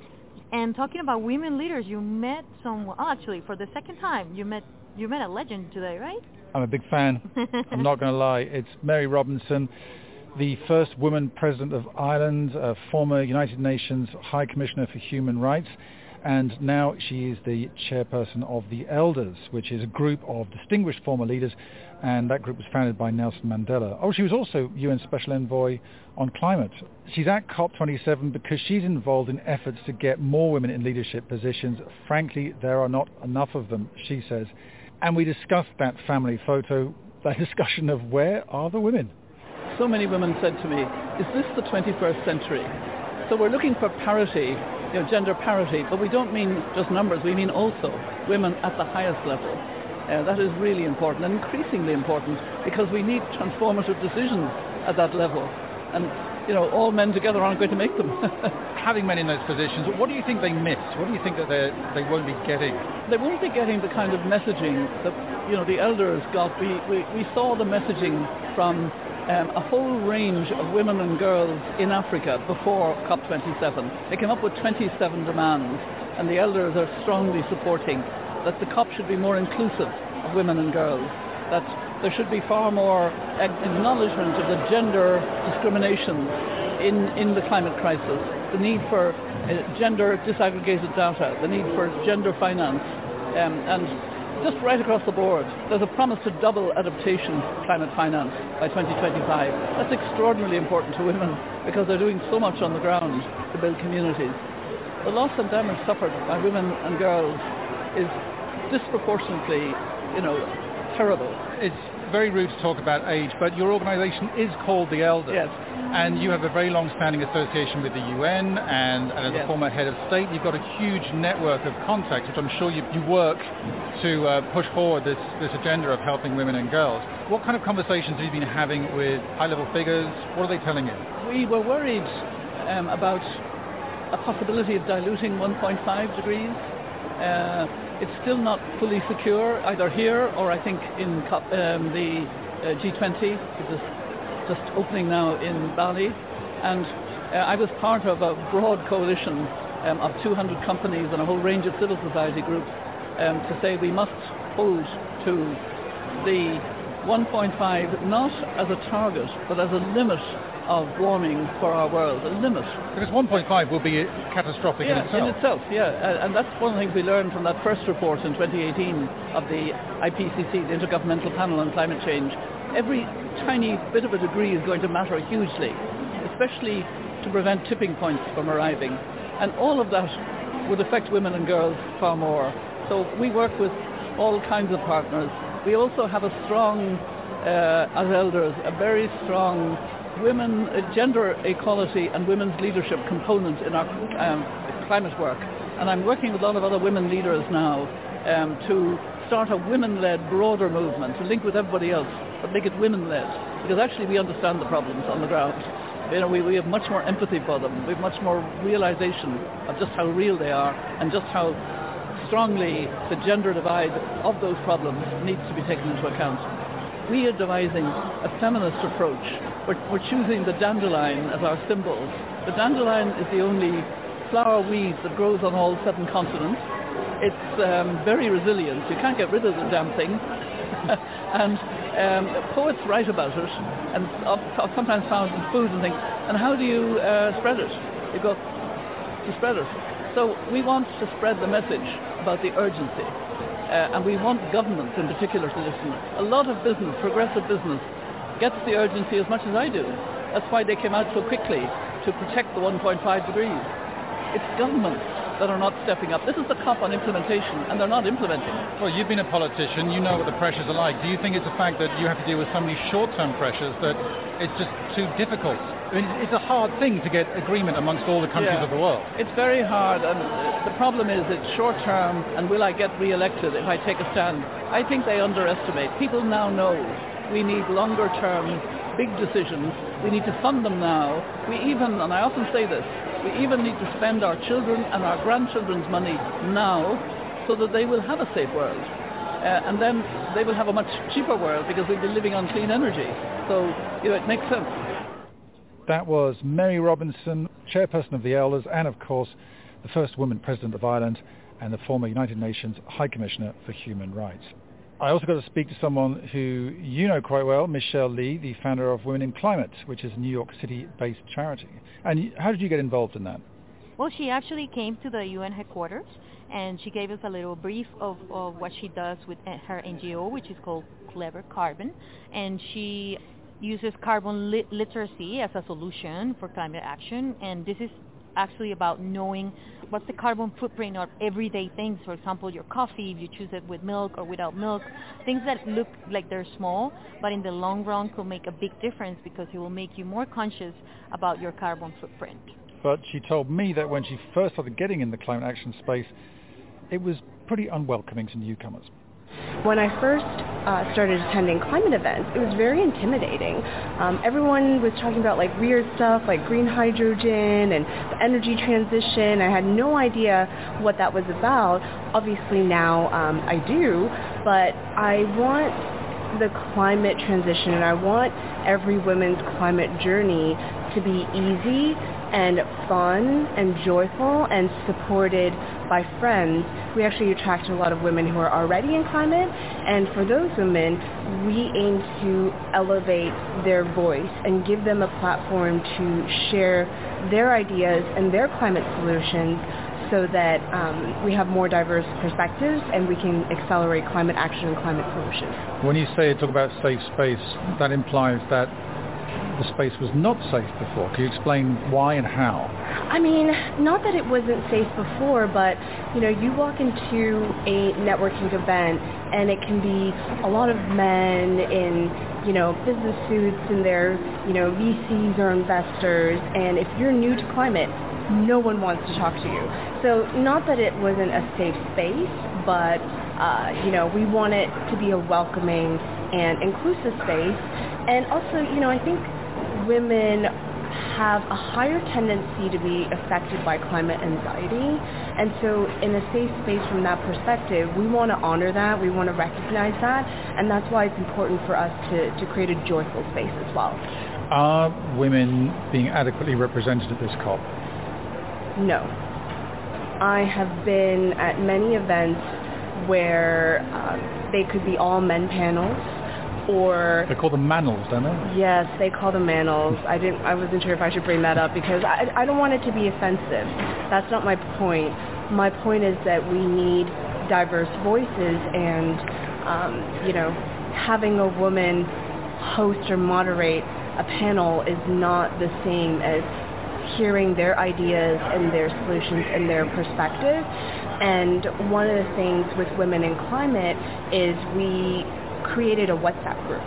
And talking about women leaders, you met someone, oh, actually, for the second time, you met you met a legend today, right? I'm a big fan. I'm not going to lie. It's Mary Robinson, the first woman president of Ireland, a former United Nations High Commissioner for Human Rights, and now she is the chairperson of the Elders, which is a group of distinguished former leaders, and that group was founded by Nelson Mandela. Oh, she was also U N Special Envoy on Climate. She's at COP twenty-seven because she's involved in efforts to get more women in leadership positions. Frankly, there are not enough of them, she says. And we discussed that family photo, that discussion of where are the women? So many women said to me, is this the twenty-first century? So we're looking for parity, you know, gender parity, but we don't mean just numbers, we mean also women at the highest level. Uh, that is really important and increasingly important because we need transformative decisions at that level. And, you know, all men together aren't going to make them. Having men in those positions, what do you think they miss? What do you think that they they won't be getting? They won't be getting the kind of messaging that, you know, the elders got. We, we, we saw the messaging from Um, a whole range of women and girls in Africa before COP twenty-seven. They came up with twenty-seven demands, and the elders are strongly supporting that the COP should be more inclusive of women and girls, that there should be far more acknowledgement of the gender discrimination in, in the climate crisis, the need for uh, gender disaggregated data, the need for gender finance, um, and just right across the board, there's a promise to double adaptation climate finance by twenty twenty-five. That's extraordinarily important to women because they're doing so much on the ground to build communities. The loss and damage suffered by women and girls is disproportionately, you know, terrible. It's very rude to talk about age, but your organisation is called the Elders. Yes. And you have a very long-standing association with the U N, and, and as yes. a former head of state, you've got a huge network of contacts, which I'm sure you, you work to uh, push forward this, this agenda of helping women and girls. What kind of conversations have you been having with high-level figures? What are they telling you? We were worried um, about a possibility of diluting one point five degrees. Uh, it's still not fully secure, either here or I think in um, the uh, G twenty, which is just opening now in Bali. And uh, I was part of a broad coalition um, of two hundred companies and a whole range of civil society groups um, to say we must hold to the one point five not as a target but as a limit of warming for our world, a limit. Because one point five will be catastrophic yeah, in itself. in itself, yeah. And that's one of the things we learned from that first report in twenty eighteen of the I P C C, the Intergovernmental Panel on Climate Change. Every tiny bit of a degree is going to matter hugely, especially to prevent tipping points from arriving. And all of that would affect women and girls far more. So we work with all kinds of partners. We also have a strong, uh, as elders, a very strong women, uh, gender equality and women's leadership component in our um, climate work. And I'm working with a lot of other women leaders now um, to start a women-led broader movement, to link with everybody else, but make it women-led. Because actually we understand the problems on the ground. You know, we, we have much more empathy for them. We have much more realization of just how real they are and just how strongly the gender divide of those problems needs to be taken into account. We are devising a feminist approach. We're, we're choosing the dandelion as our symbol. The dandelion is the only flower weed that grows on all seven continents. It's um, very resilient. You can't get rid of the damn thing. and um, poets write about it, and I've sometimes found in food and things. And how do you uh, spread it? You go to spread it. So we want to spread the message about the urgency. Uh, and we want governments in particular to listen. A lot of business, progressive business, gets the urgency as much as I do. That's why they came out so quickly to protect the one point five degrees. It's governments that are not stepping up. This is the COP on implementation, and they're not implementing. Well, you've been a politician, you know what the pressures are like. Do you think it's a fact that you have to deal with so many short-term pressures that it's just too difficult? I mean, it's a hard thing to get agreement amongst all the countries yeah. of the world. It's very hard, and the problem is it's short-term, and will I get re-elected if I take a stand? I think they underestimate. People now know we need longer-term, big decisions. We need to fund them now. We even, and I often say this, we even need to spend our children and our grandchildren's money now so that they will have a safe world. Uh, and then they will have a much cheaper world because we'll be living on clean energy. So, you know, it makes sense. That was Mary Robinson, chairperson of the Elders, and of course the first woman president of Ireland and the former United Nations High Commissioner for Human Rights. I also got to speak to someone who you know quite well, Michelle Lee, the founder of Women in Climate, which is a New York City-based charity. And how did you get involved in that? Well, she actually came to the U N headquarters, and she gave us a little brief of, of what she does with her N G O, which is called Clever Carbon. And she uses carbon lit- literacy as a solution for climate action. And this is actually about knowing what's the carbon footprint of everyday things. For example, your coffee, if you choose it with milk or without milk, things that look like they're small, but in the long run could make a big difference because it will make you more conscious about your carbon footprint. But she told me that when she first started getting in the climate action space, it was pretty unwelcoming to newcomers. When I first uh, started attending climate events, it was very intimidating. Um, everyone was talking about like weird stuff like green hydrogen and the energy transition. I had no idea what that was about. Obviously now um, I do, but I want the climate transition and I want every woman's climate journey to be easy and fun and joyful and supported by friends. We actually attract a lot of women who are already in climate, and for those women, we aim to elevate their voice and give them a platform to share their ideas and their climate solutions so that um, we have more diverse perspectives and we can accelerate climate action and climate solutions. When you say talk about safe space, that implies that the space was not safe before. Can you explain why and how? I mean, not that it wasn't safe before, but you know, you walk into a networking event and it can be a lot of men in, you know, business suits and they're, you know, V Cs or investors, and if you're new to climate, no one wants to talk to you. So not that it wasn't a safe space, but uh, you know, we want it to be a welcoming and inclusive space. And also, you know, I think women have a higher tendency to be affected by climate anxiety. And so in a safe space from that perspective, we want to honor that, we want to recognize that, and that's why it's important for us to, to create a joyful space as well. Are women being adequately represented at this COP? No. I have been at many events where uh, they could be all men panels, or they call them manels, don't they? Yes, they call them manels. I didn't. I wasn't sure if I should bring that up because I, I don't want it to be offensive. That's not my point. My point is that we need diverse voices, and um, you know, having a woman host or moderate a panel is not the same as hearing their ideas and their solutions and their perspective. And one of the things with Women in Climate is we created a WhatsApp group.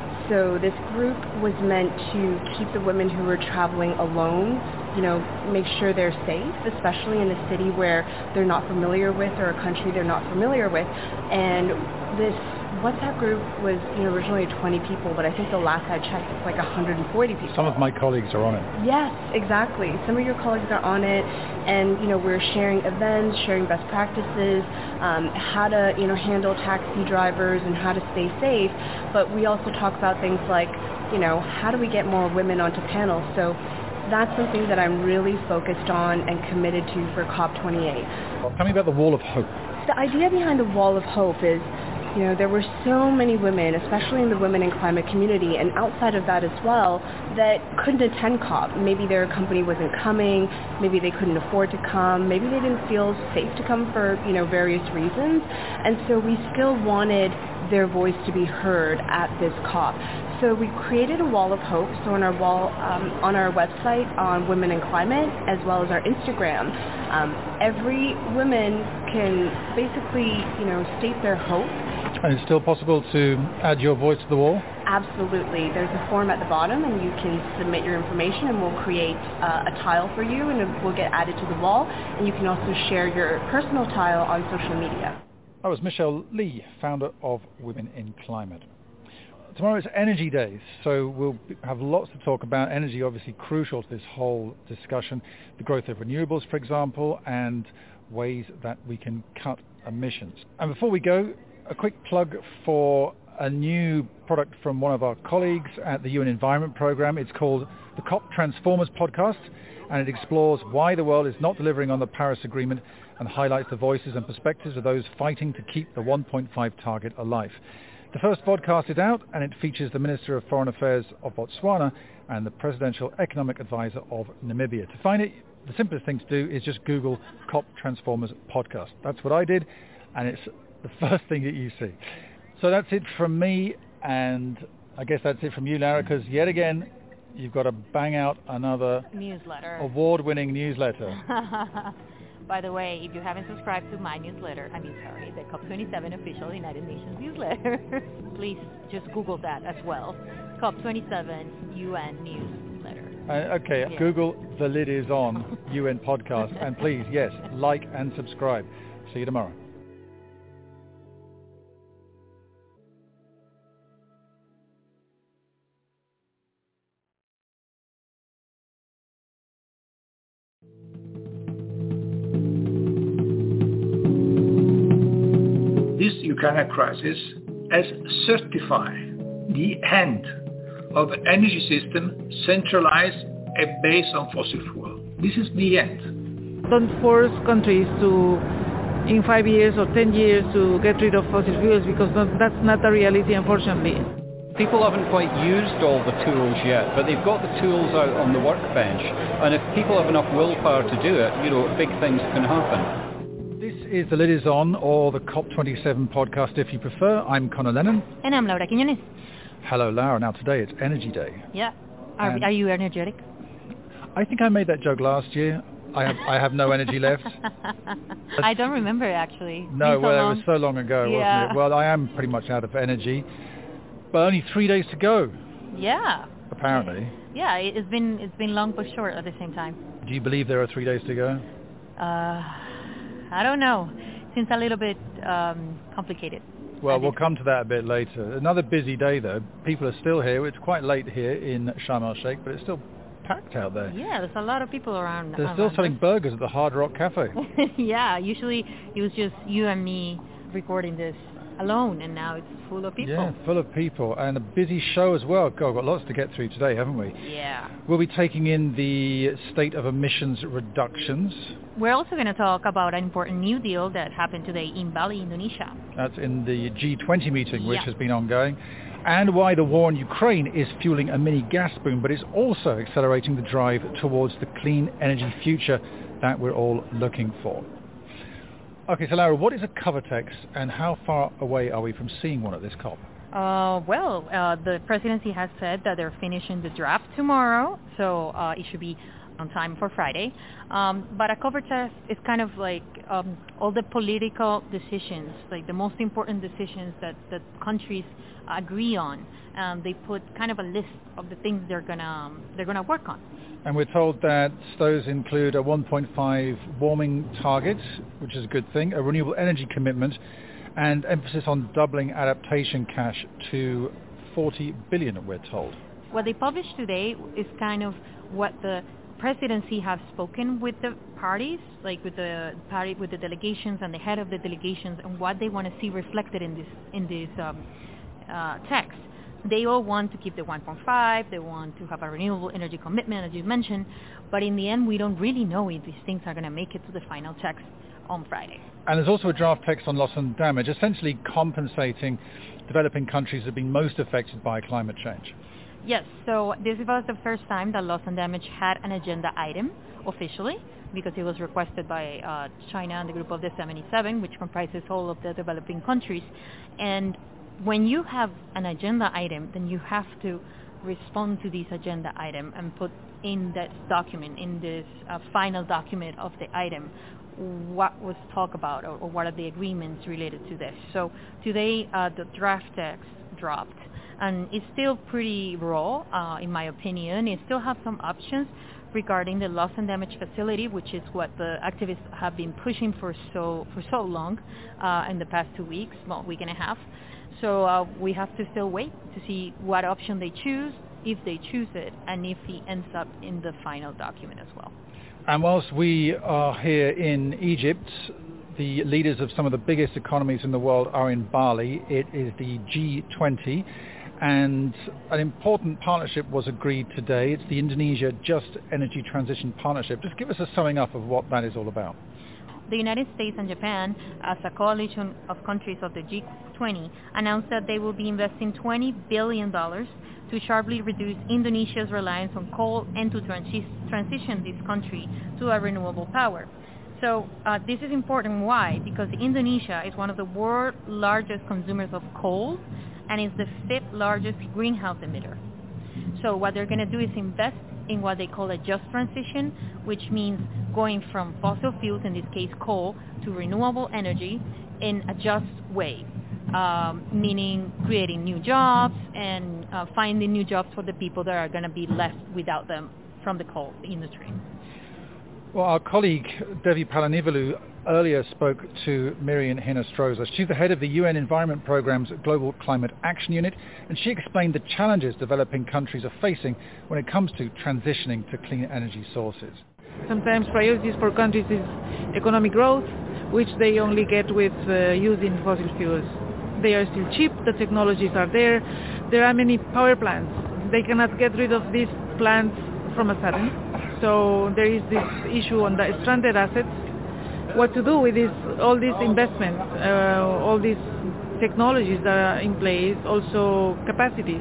So this group was meant to keep the women who were traveling alone, you know, make sure they're safe, especially in a city where they're not familiar with or a country they're not familiar with. And this WhatsApp group was, you know, originally twenty people, but I think the last I checked it's like one hundred forty people. Some of my colleagues are on it. Yes, exactly. Some of your colleagues are on it, and you know, we're sharing events, sharing best practices, um, how to, you know, handle taxi drivers and how to stay safe. But we also talk about things like, you know, how do we get more women onto panels? So that's something that I'm really focused on and committed to for COP twenty-eight. Well, tell me about the Wall of Hope. The idea behind the Wall of Hope is, you know, there were so many women, especially in the Women in Climate community and outside of that as well, that couldn't attend COP. Maybe their company wasn't coming, maybe they couldn't afford to come, maybe they didn't feel safe to come for, you know, various reasons. And so we still wanted their voice to be heard at this COP. So we created a Wall of Hope. So on our wall, um, on our website on Women in Climate, as well as our Instagram, um, every woman can basically, you know, state their hope. And it's still possible to add your voice to the wall? Absolutely. There's a form at the bottom, and you can submit your information, and we'll create uh, a tile for you, and it will get added to the wall. And you can also share your personal tile on social media. That was Michelle Lee, founder of Women in Climate. Tomorrow is Energy Day, so we'll have lots to talk about. Energy obviously crucial to this whole discussion. The growth of renewables, for example, and ways that we can cut emissions. And before we go, a quick plug for a new product from one of our colleagues at the U N Environment Programme. It's called the COP Transformers Podcast, and it explores why the world is not delivering on the Paris Agreement and highlights the voices and perspectives of those fighting to keep the one point five target alive. The first podcast is out, and it features the Minister of Foreign Affairs of Botswana and the Presidential Economic Advisor of Namibia. To find it, the simplest thing to do is just Google COP Transformers Podcast. That's what I did, and it's the first thing that you see. So that's it from me, and I guess that's it from you, Lara, because yet again, you've got to bang out another newsletter, award-winning newsletter. By the way, if you haven't subscribed to my newsletter, I mean, sorry, the COP twenty-seven official United Nations newsletter, please just Google that as well. COP twenty-seven U N newsletter. Uh, okay, yeah. Google The Lid Is On U N podcast, and please, yes, like and subscribe. See you tomorrow. This Ukraine crisis has certified the end of an energy system centralized and based on fossil fuel. This is the end. Don't force countries to, in five years or ten years, to get rid of fossil fuels, because that's not a reality, unfortunately. People haven't quite used all the tools yet, but they've got the tools out on the workbench. And if people have enough willpower to do it, you know, big things can happen. This is The Lid Is On, or the COP twenty-seven podcast if you prefer. I'm Conor Lennon. And I'm Laura Quiñones. Hello, Laura. Now today it's Energy Day. Yeah. Are, are you energetic? I think I made that joke last year. I have I have no energy left. I don't remember, actually. No, so well, long. it was so long ago, yeah. wasn't it? Well, I am pretty much out of energy. But only three days to go. Yeah. Apparently. Yeah, it's been it's been long but short at the same time. Do you believe there are three days to go? Uh, I don't know. Seems a little bit um, complicated. Well, we'll come to that a bit later. Another busy day, though. People are still here. It's quite late here in Sharm el-Sheikh, but it's still packed out there. Yeah, there's a lot of people around. They're around still selling us. burgers at the Hard Rock Cafe. Yeah, usually it was just you and me recording this alone, and now it's full of people. Yeah, full of people, and a busy show as well. God, we've got lots to get through today, haven't we? Yeah. We'll be taking in the state of emissions reductions. We're also going to talk about an important new deal that happened today in Bali, Indonesia. That's in the G twenty meeting, which Yeah. has been ongoing. And why the war in Ukraine is fueling a mini gas boom, but is also accelerating the drive towards the clean energy future that we're all looking for. Okay, so Laura, what is a cover text, and how far away are we from seeing one at this COP? Uh, well, uh, the presidency has said that they're finishing the draft tomorrow, so uh, it should be on time for Friday. Um, but a cover text is kind of like um, all the political decisions, like the most important decisions that, that countries agree on. Um, they put kind of a list of the things they're gonna um, they're gonna work on. And we're told that those include a one point five warming target, which is a good thing, a renewable energy commitment, and emphasis on doubling adaptation cash to forty billion, we're told. What they published today is kind of what the presidency have spoken with the parties, like with the party, with the delegations and the head of the delegations, and what they want to see reflected in this in this um, uh, text. They all want to keep the one point five, they want to have a renewable energy commitment, as you mentioned, but in the end, we don't really know if these things are going to make it to the final text on Friday. And there's also a draft text on loss and damage, essentially compensating developing countries that have been most affected by climate change. Yes, so this was the first time that loss and damage had an agenda item officially, because it was requested by uh, China and the group of the seventy-seven, which comprises all of the developing countries. And when you have an agenda item, then you have to respond to this agenda item and put in that document, in this uh, final document of the item, what was talked about, or, or what are the agreements related to this. So today uh, the draft text dropped, and it's still pretty raw, uh, in my opinion. It still has some options regarding the loss and damage facility, which is what the activists have been pushing for so for so long uh, in the past two weeks, well, week and a half. So uh, we have to still wait to see what option they choose, if they choose it, and if it ends up in the final document as well. And whilst we are here in Egypt, the leaders of some of the biggest economies in the world are in Bali. It is the G twenty, and an important partnership was agreed today. It's the Indonesia Just Energy Transition Partnership. Just give us a summing up of what that is all about. The United States and Japan, as a coalition of countries of the G twenty, announced that they will be investing twenty billion dollars to sharply reduce Indonesia's reliance on coal and to transi- transition this country to a renewable power. So uh, this is important. Why? Because Indonesia is one of the world's largest consumers of coal and is the fifth largest greenhouse emitter. So what they're going to do is invest in what they call a just transition, which means going from fossil fuels, in this case coal, to renewable energy in a just way, um, meaning creating new jobs and uh, finding new jobs for the people that are going to be left without them from the coal industry. Well, our colleague Devi Palanivalu earlier spoke to Miriam Hinastroza. She's the head of the U N Environment Programme's Global Climate Action Unit, and she explained the challenges developing countries are facing when it comes to transitioning to clean energy sources. Sometimes priorities for countries is economic growth, which they only get with uh, using fossil fuels. They are still cheap, the technologies are there, there are many power plants. They cannot get rid of these plants from a sudden. So there is this issue on the stranded assets. What to do with this, all these investments, uh, all these technologies that are in place, also capacities.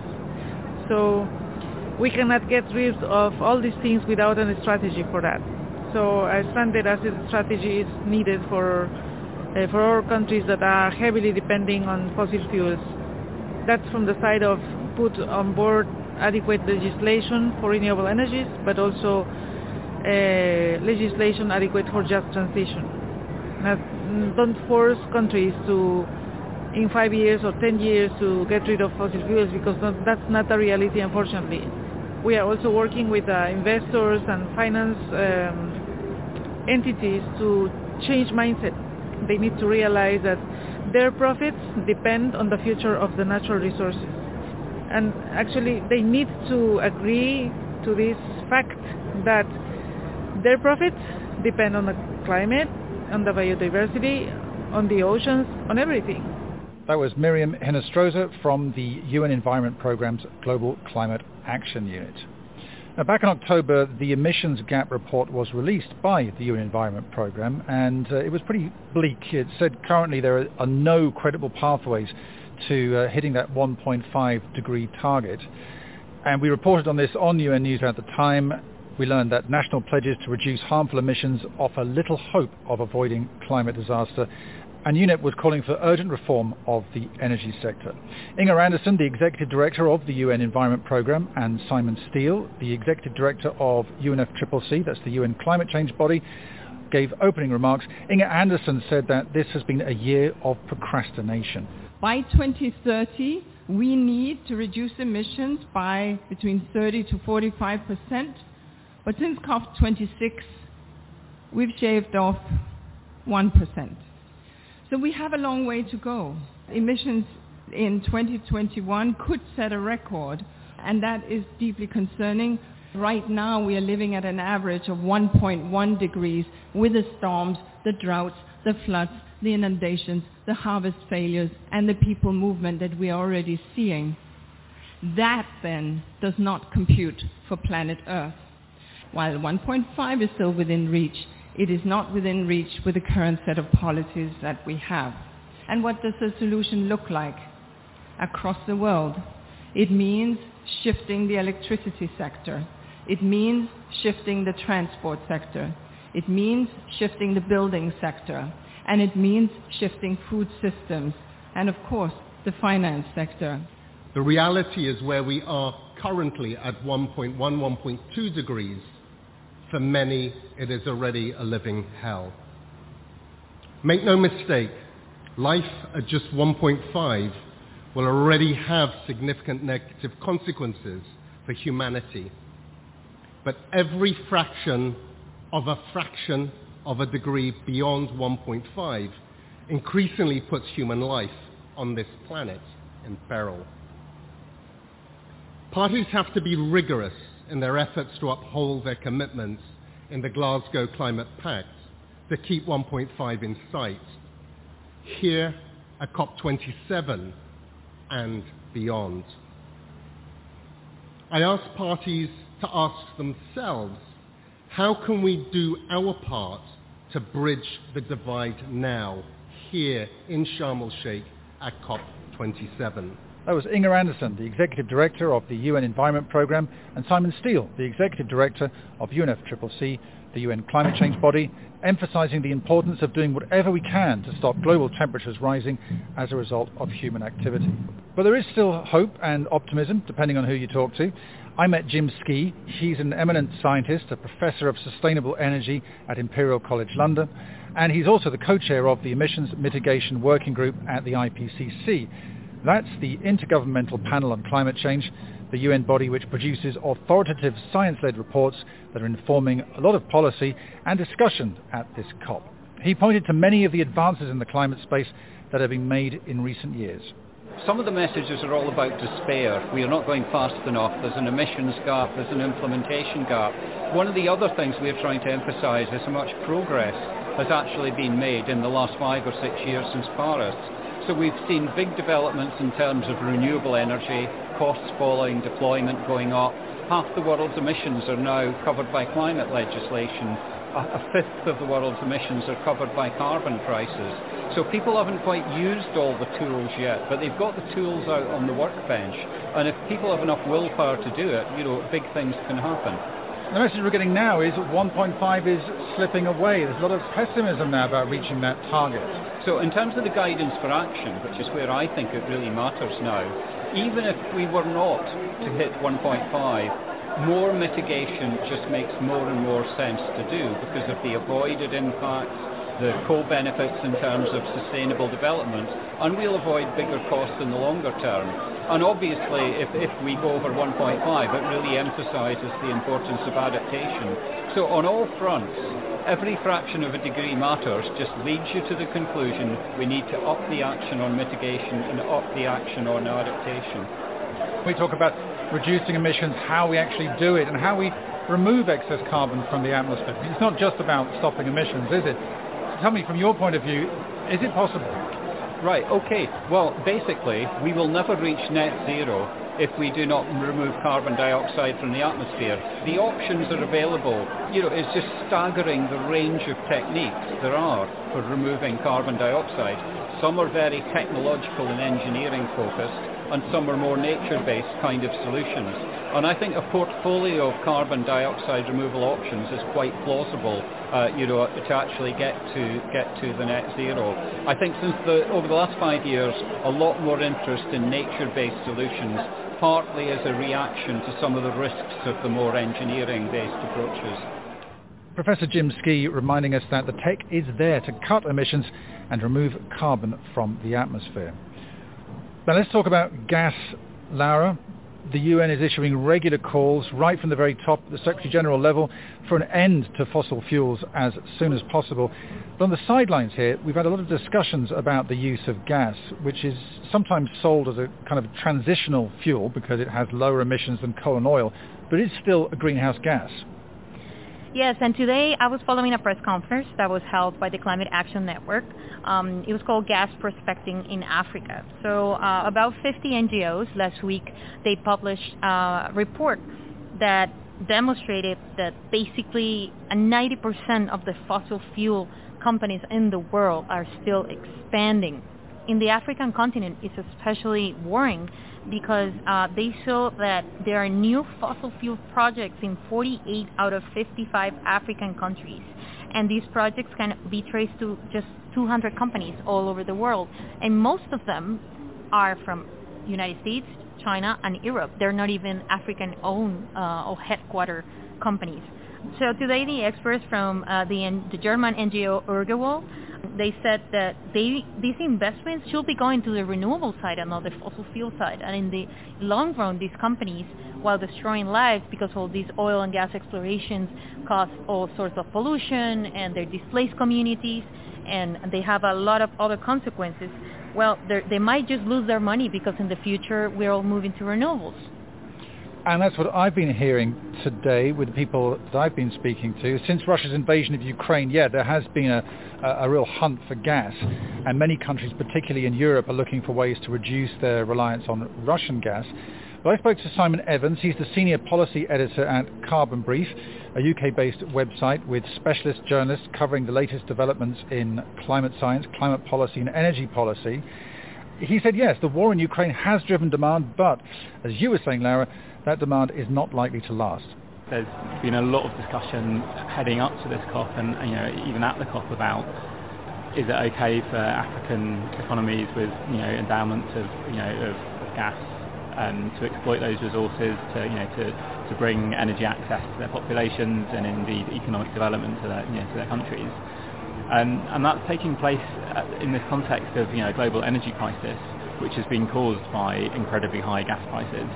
So we cannot get rid of all these things without a strategy for that. So a stranded asset strategy is needed for uh, for all countries that are heavily depending on fossil fuels. That's from the side of put on board adequate legislation for renewable energies, but also uh, legislation adequate for just transition. Now, don't force countries to, in five years or ten years, to get rid of fossil fuels, because not, that's not a reality, unfortunately. We are also working with uh, investors and finance um, entities to change mindset. They need to realize that their profits depend on the future of the natural resources. And actually, they need to agree to this fact that their profits depend on the climate, on the biodiversity, on the oceans, on everything. That was Miriam Hinostroza from the U N Environment Programme's Global Climate Action Unit. Now, back in October, the emissions gap report was released by the U N Environment Programme, and uh, it was pretty bleak. It said currently there are no credible pathways to uh, hitting that one point five degree target. And we reported on this on U N News at the time. We learned that national pledges to reduce harmful emissions offer little hope of avoiding climate disaster, and UNEP was calling for urgent reform of the energy sector. Inger Anderson, the Executive Director of the U N Environment Programme, and Simon Steele, the Executive Director of U N F C C C, that's the U N climate change body, gave opening remarks. Inger Anderson said that this has been a year of procrastination. By twenty thirty, we need to reduce emissions by between thirty to forty-five percent. But since COP twenty-six, we've shaved off one percent. So we have a long way to go. Emissions in twenty twenty-one could set a record, and that is deeply concerning. Right now we are living at an average of one point one degrees with the storms, the droughts, the floods, the inundations, the harvest failures, and the people movement that we are already seeing. That then does not compute for planet Earth. While one point five is still within reach, it is not within reach with the current set of policies that we have. And what does the solution look like across the world? It means shifting the electricity sector. It means shifting the transport sector. It means shifting the building sector. And it means shifting food systems. And of course, the finance sector. The reality is where we are currently at one point one, one point two degrees. For many, it is already a living hell. Make no mistake, life at just one point five will already have significant negative consequences for humanity. But every fraction of a fraction of a degree beyond one point five increasingly puts human life on this planet in peril. Parties have to be rigorous in their efforts to uphold their commitments in the Glasgow Climate Pact to keep one point five in sight, here at COP twenty-seven and beyond. I ask parties to ask themselves, how can we do our part to bridge the divide now, here in Sharm el-Sheikh at COP twenty-seven? That was Inger Anderson, the Executive Director of the U N Environment Programme, and Simon Steele, the Executive Director of U N F C C C, the U N climate change body, emphasising the importance of doing whatever we can to stop global temperatures rising as a result of human activity. But there is still hope and optimism, depending on who you talk to. I met Jim Skee. He's an eminent scientist, a Professor of Sustainable Energy at Imperial College London, and he's also the co-chair of the Emissions Mitigation Working Group at the I P C C. That's the Intergovernmental Panel on Climate Change, the U N body which produces authoritative science-led reports that are informing a lot of policy and discussion at this COP. He pointed to many of the advances in the climate space that have been made in recent years. Some of the messages are all about despair. We are not going fast enough. There's an emissions gap. There's an implementation gap. One of the other things we're trying to emphasise is how much progress has actually been made in the last five or six years since Paris. So we've seen big developments in terms of renewable energy, costs falling, deployment going up. Half the world's emissions are now covered by climate legislation. A, a fifth of the world's emissions are covered by carbon prices. So people haven't quite used all the tools yet, but they've got the tools out on the workbench. And if people have enough willpower to do it, you know, big things can happen. The message we're getting now is one point five is slipping away. There's a lot of pessimism now about reaching that target. So in terms of the guidance for action, which is where I think it really matters now, even if we were not to hit one point five, more mitigation just makes more and more sense to do because of the avoided impacts, the co-benefits in terms of sustainable development, and we'll avoid bigger costs in the longer term. And obviously, if, if we go over one point five, it really emphasises the importance of adaptation. So on all fronts, every fraction of a degree matters, just leads you to the conclusion we need to up the action on mitigation and up the action on adaptation. We talk about reducing emissions, how we actually do it, and how we remove excess carbon from the atmosphere. It's not just about stopping emissions, is it? Tell me, from your point of view, is it possible? Right, okay. Well, basically, we will never reach net zero if we do not remove carbon dioxide from the atmosphere. The options are available. You know, it's just staggering the range of techniques there are for removing carbon dioxide. Some are very technological and engineering focused, and some are more nature-based kind of solutions. And I think a portfolio of carbon dioxide removal options is quite plausible, uh, you know, to actually get to get to the net zero. I think since the over the last five years, a lot more interest in nature-based solutions, partly as a reaction to some of the risks of the more engineering-based approaches. Professor Jim Skee reminding us that the tech is there to cut emissions and remove carbon from the atmosphere. Now let's talk about gas, Laura. The U N is issuing regular calls right from the very top, the Secretary General level, for an end to fossil fuels as soon as possible. But on the sidelines here, we've had a lot of discussions about the use of gas, which is sometimes sold as a kind of transitional fuel because it has lower emissions than coal and oil, but it's still a greenhouse gas. Yes, and today I was following a press conference that was held by the Climate Action Network. Um, it was called Gas Prospecting in Africa. So uh, about fifty N G Os last week, they published a report that demonstrated that basically ninety percent of the fossil fuel companies in the world are still expanding. In the African continent, it's especially worrying because uh, they show that there are new fossil fuel projects in forty-eight out of fifty-five African countries. And these projects can be traced to just two hundred companies all over the world. And most of them are from United States, China, and Europe. They're not even African-owned uh, or headquarter companies. So today the experts from uh, the, the German N G O Urgewol, they said that they, these investments should be going to the renewable side and not the fossil fuel side. And in the long run, these companies, while destroying lives because all these oil and gas explorations cause all sorts of pollution and they displace communities and they have a lot of other consequences, well, they might just lose their money because in the future we're all moving to renewables. And that's what I've been hearing today with the people that I've been speaking to. Since Russia's invasion of Ukraine, yeah, there has been a, a, a real hunt for gas. And many countries, particularly in Europe, are looking for ways to reduce their reliance on Russian gas. But I spoke to Simon Evans. He's the senior policy editor at Carbon Brief, a U K-based website with specialist journalists covering the latest developments in climate science, climate policy and energy policy. He said, yes, the war in Ukraine has driven demand, but, as you were saying, Laura, that demand is not likely to last. There's been a lot of discussion heading up to this COP and, you know, even at the COP about is it okay for African economies with, you know, endowments of, you know, of, of gas um, to exploit those resources to, you know, to, to bring energy access to their populations and indeed economic development to their, you know, to their countries. Um, and that's taking place in this context of, you know, global energy crisis, which has been caused by incredibly high gas prices.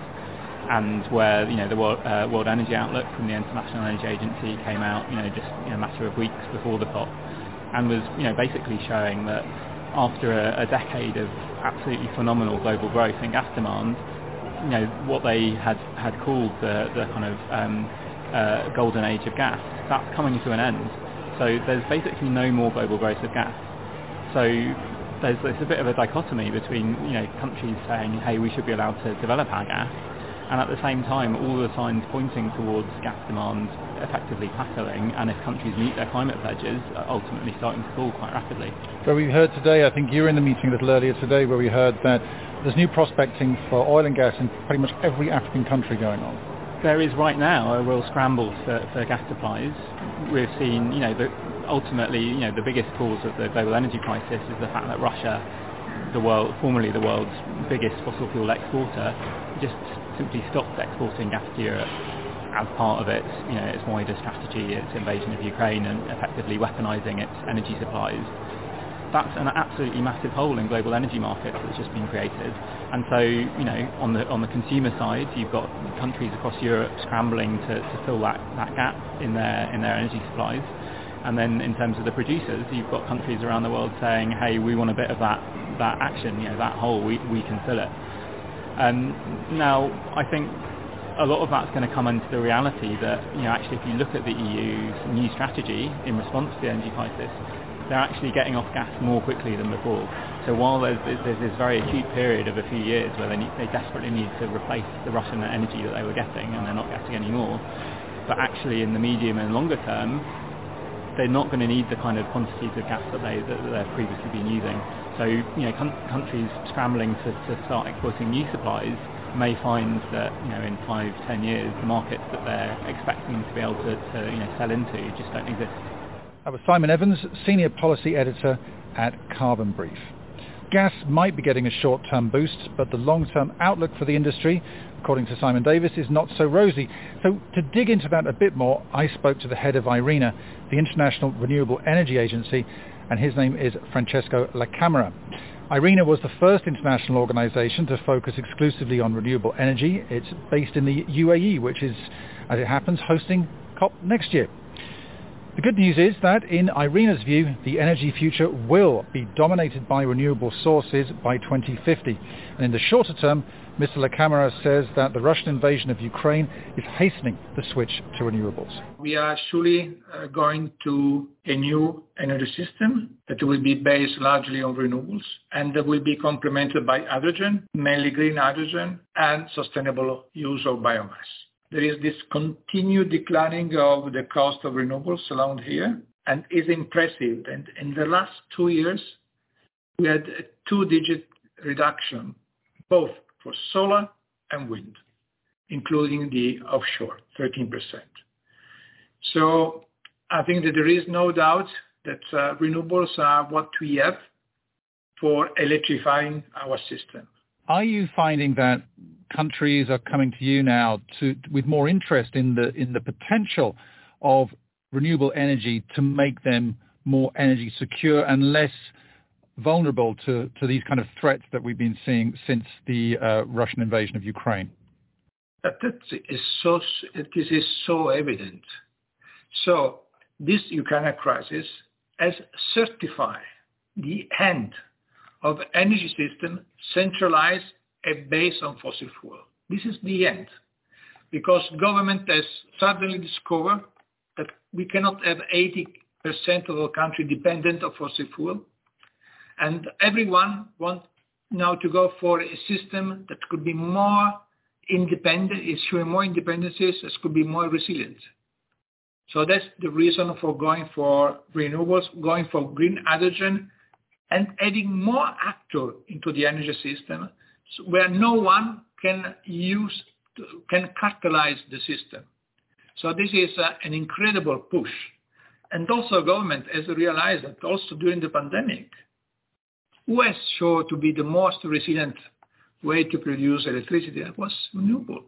And where, you know, the World, uh, World Energy Outlook from the International Energy Agency came out, you know, just you know, a matter of weeks before the COP, and was, you know, basically showing that after a, a decade of absolutely phenomenal global growth in gas demand, you know, what they had, had called the, the kind of um, uh, golden age of gas, that's coming to an end. So there's basically no more global growth of gas. So there's, there's a bit of a dichotomy between, you know, countries saying, hey, we should be allowed to develop our gas, and at the same time all the signs pointing towards gas demand effectively plateauing, and if countries meet their climate pledges, ultimately starting to fall quite rapidly. So we heard today, I think you were in the meeting a little earlier today, where we heard that there's new prospecting for oil and gas in pretty much every African country going on. There is right now a real scramble for, for gas supplies. We've seen, you know, the, ultimately, you know, the biggest cause of the global energy crisis is the fact that Russia, the world, formerly the world's biggest fossil fuel exporter, just simply stopped exporting gas to Europe as part of its, you know, its wider strategy, its invasion of Ukraine and effectively weaponizing its energy supplies. That's an absolutely massive hole in global energy markets that's just been created. And so, you know, on the on the consumer side, you've got countries across Europe scrambling to, to fill that, that gap in their in their energy supplies. And then in terms of the producers, you've got countries around the world saying, hey, we want a bit of that, that action, you know, that hole, we, we can fill it. Um, now, I think a lot of that's going to come into the reality that, you know, actually if you look at the E U's new strategy in response to the energy crisis, they're actually getting off gas more quickly than before. So while there's, there's this very acute period of a few years where they, need, they desperately need to replace the Russian energy that they were getting, and they're not getting any more, but actually in the medium and longer term, they're not going to need the kind of quantities of gas that, they, that they've previously been using. So, you know, com- countries scrambling to, to start exporting new supplies may find that, you know, in five, ten years, the markets that they're expecting to be able to, to you know, sell into just don't exist. That was Simon Evans, Senior Policy Editor at Carbon Brief. Gas might be getting a short-term boost, but the long-term outlook for the industry, according to Simon Davis, is not so rosy. So to dig into that a bit more, I spoke to the head of IRENA, the International Renewable Energy Agency, and his name is Francesco Lacamera. IRENA was the first international organisation to focus exclusively on renewable energy. It's based in the U A E, which is, as it happens, hosting COP next year. The good news is that, in IRENA's view, the energy future will be dominated by renewable sources by twenty fifty. And in the shorter term, Mister Lacamera says that the Russian invasion of Ukraine is hastening the switch to renewables. We are surely uh, going to a new energy system that will be based largely on renewables and that will be complemented by hydrogen, mainly green hydrogen, and sustainable use of biomass. There is this continued declining of the cost of renewables around here, and it's impressive. And in the last two years, we had a two-digit reduction, both for solar and wind, including the offshore, thirteen percent. So I think that there is no doubt that uh, renewables are what we have for electrifying our system. Are you finding that countries are coming to you now to, with more interest in the in the potential of renewable energy to make them more energy secure and less vulnerable to, to these kind of threats that we've been seeing since the uh, Russian invasion of Ukraine? That is so, it is so evident. So this Ukraine crisis has certified the end of energy system centralized and based on fossil fuel. This is the end, because government has suddenly discovered that we cannot have eighty percent of our country dependent on fossil fuel, and everyone wants now to go for a system that could be more independent, issuing more independencies, that could be more resilient. So that's the reason for going for renewables, going for green hydrogen, and adding more actors into the energy system, so where no one can use, can catalyze the system. So this is uh, an incredible push. And also government has realized that also during the pandemic, who has shown to be the most resilient way to produce electricity? That was renewable.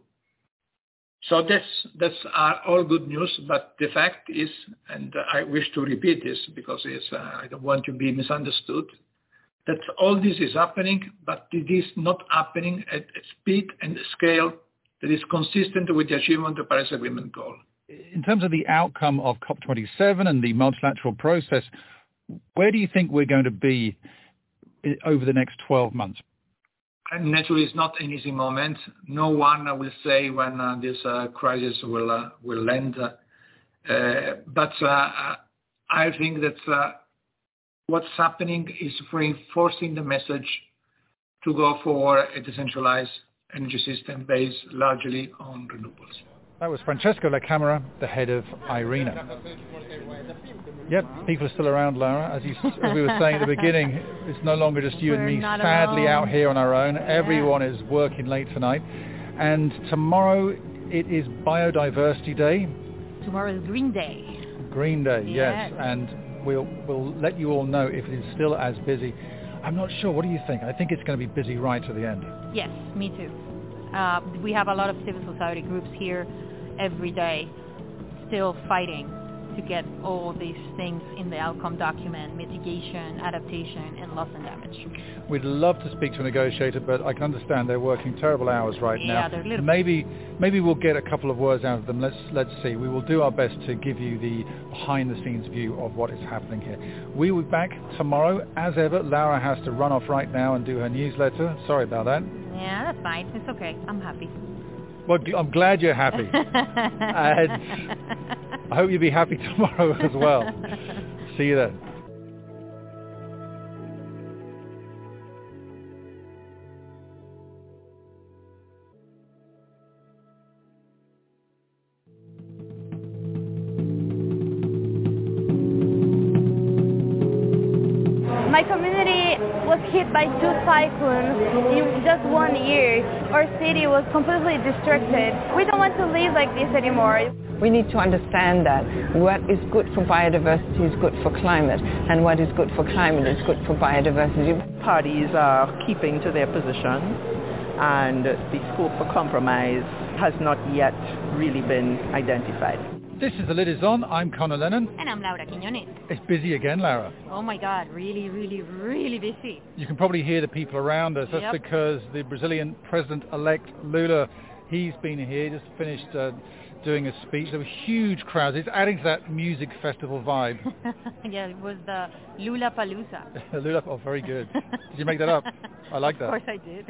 So that's, that's are all good news, but the fact is, and I wish to repeat this because it's, uh, I don't want to be misunderstood, that all this is happening, but it is not happening at a speed and scale that is consistent with the achievement of the Paris Agreement goal. In terms of the outcome of COP twenty-seven and the multilateral process, where do you think we're going to be over the next twelve months? And naturally, it's not an easy moment. No one will say when uh, this uh, crisis will uh, will end. Uh, but uh, I think that uh, what's happening is reinforcing the message to go for a decentralized energy system based largely on renewables. That was Francesco Lacamera, the head of IRENA. Yep, people are still around, Laura. As, you, as we were saying at the beginning, it's no longer just you We're and me not sadly alone. out here on our own. Yeah. Everyone is working late tonight. And tomorrow it is Biodiversity Day. Tomorrow is Green Day. Green Day, yes. Yes. And we'll, we'll let you all know if it is still as busy. I'm not sure. What do you think? I think it's going to be busy right to the end. Yes, me too. Uh, we have a lot of civil society groups here every day still fighting to get all these things in the outcome document: mitigation, adaptation, and loss and damage. We'd love to speak to a negotiator, but I can understand they're working terrible hours right Yeah, now. they're a little Maybe maybe we'll get a couple of words out of them. Let's let's see. We will do our best to give you the behind-the-scenes view of what is happening here. We will be back tomorrow. As ever, Laura has to run off right now and do her newsletter. Sorry about that. Yeah, that's fine. It's okay. I'm happy. Well, I'm glad you're happy. And I hope you'll be happy tomorrow as well. See you then. My community was hit by two cyclones in just one year. Our city was completely destructed. We don't want to live like this anymore. We need to understand that what is good for biodiversity is good for climate, and what is good for climate is good for biodiversity. Parties are keeping to their positions, and the scope for compromise has not yet really been identified. This is The Lid Is On. I'm Conor Lennon. And I'm Laura Quiñones. It's busy again, Laura. Oh my God, really, really, really busy. You can probably hear the people around us. That's Yep. because the Brazilian President-elect Lula, he's been here, just finished uh, doing a speech. There were huge crowds. It's adding to that music festival vibe. Yeah, it was the Lula Palooza. Lula, oh, very good. Did you make that up? I like that. Of course I did.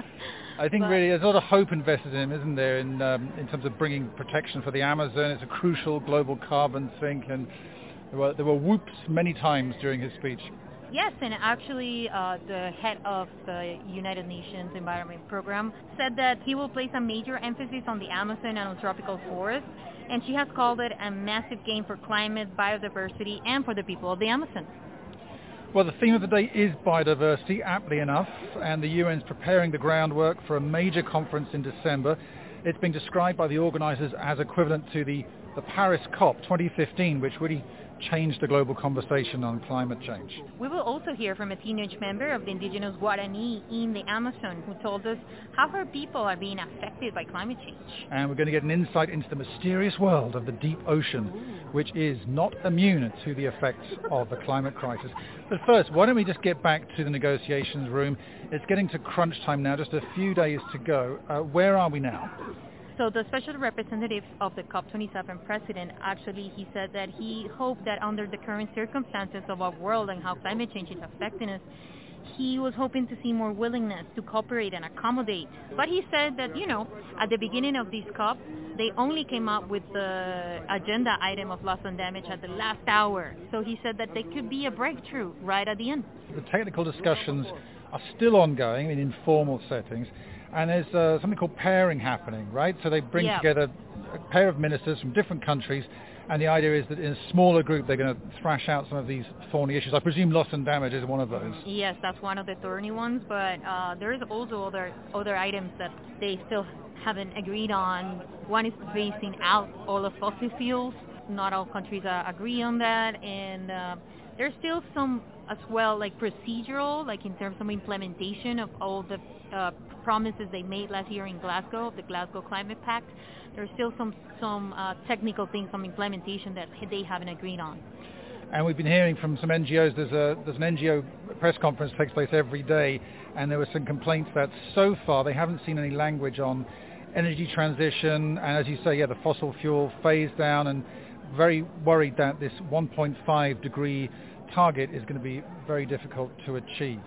I think But- really there's a lot of hope invested in him, isn't there, in um, in terms of bringing protection for the Amazon. It's a crucial global carbon sink, and there were, there were whoops many times during his speech. Yes, and actually uh, the head of the United Nations Environment Program said that he will place a major emphasis on the Amazon and on tropical forests, and she has called it a massive gain for climate, biodiversity, and for the people of the Amazon. Well, the theme of the day is biodiversity, aptly enough, and the U N's preparing the groundwork for a major conference in December. It's been described by the organisers as equivalent to the, the Paris COP twenty fifteen, which really changed the global conversation on climate change. We will also hear from a teenage member of the indigenous Guarani in the Amazon who told us how her people are being affected by climate change. And we're going to get an insight into the mysterious world of the deep ocean, which is not immune to the effects of the climate crisis. But first, why don't we just get back to the negotiations room? It's getting to crunch time now, just a few days to go. Uh, where are we now? So the special representative of the COP twenty-seven president, actually, he said that he hoped that under the current circumstances of our world and how climate change is affecting us, he was hoping to see more willingness to cooperate and accommodate. But he said that, you know, at the beginning of this COP, they only came up with the agenda item of loss and damage at the last hour. So he said that there could be a breakthrough right at the end. The technical discussions are still ongoing in informal settings. And there's uh, something called pairing happening, right? So they bring Yeah. together a pair of ministers from different countries, and the idea is that in a smaller group they're going to thrash out some of these thorny issues. I presume loss and damage is one of those. Yes, that's one of the thorny ones, but uh, there is also other other items that they still haven't agreed on. One is phasing out all of fossil fuels. Not all countries uh, agree on that, and uh, there's still some as well, like procedural, like in terms of implementation of all the uh, promises they made last year in Glasgow, the Glasgow Climate Pact. There's still some some uh, technical things, some implementation that they haven't agreed on. And we've been hearing from some N G Os, there's, a, there's an N G O press conference that takes place every day, and there were some complaints that so far they haven't seen any language on energy transition, and as you say, yeah, the fossil fuel phase down, and very worried that this one point five degree target is going to be very difficult to achieve.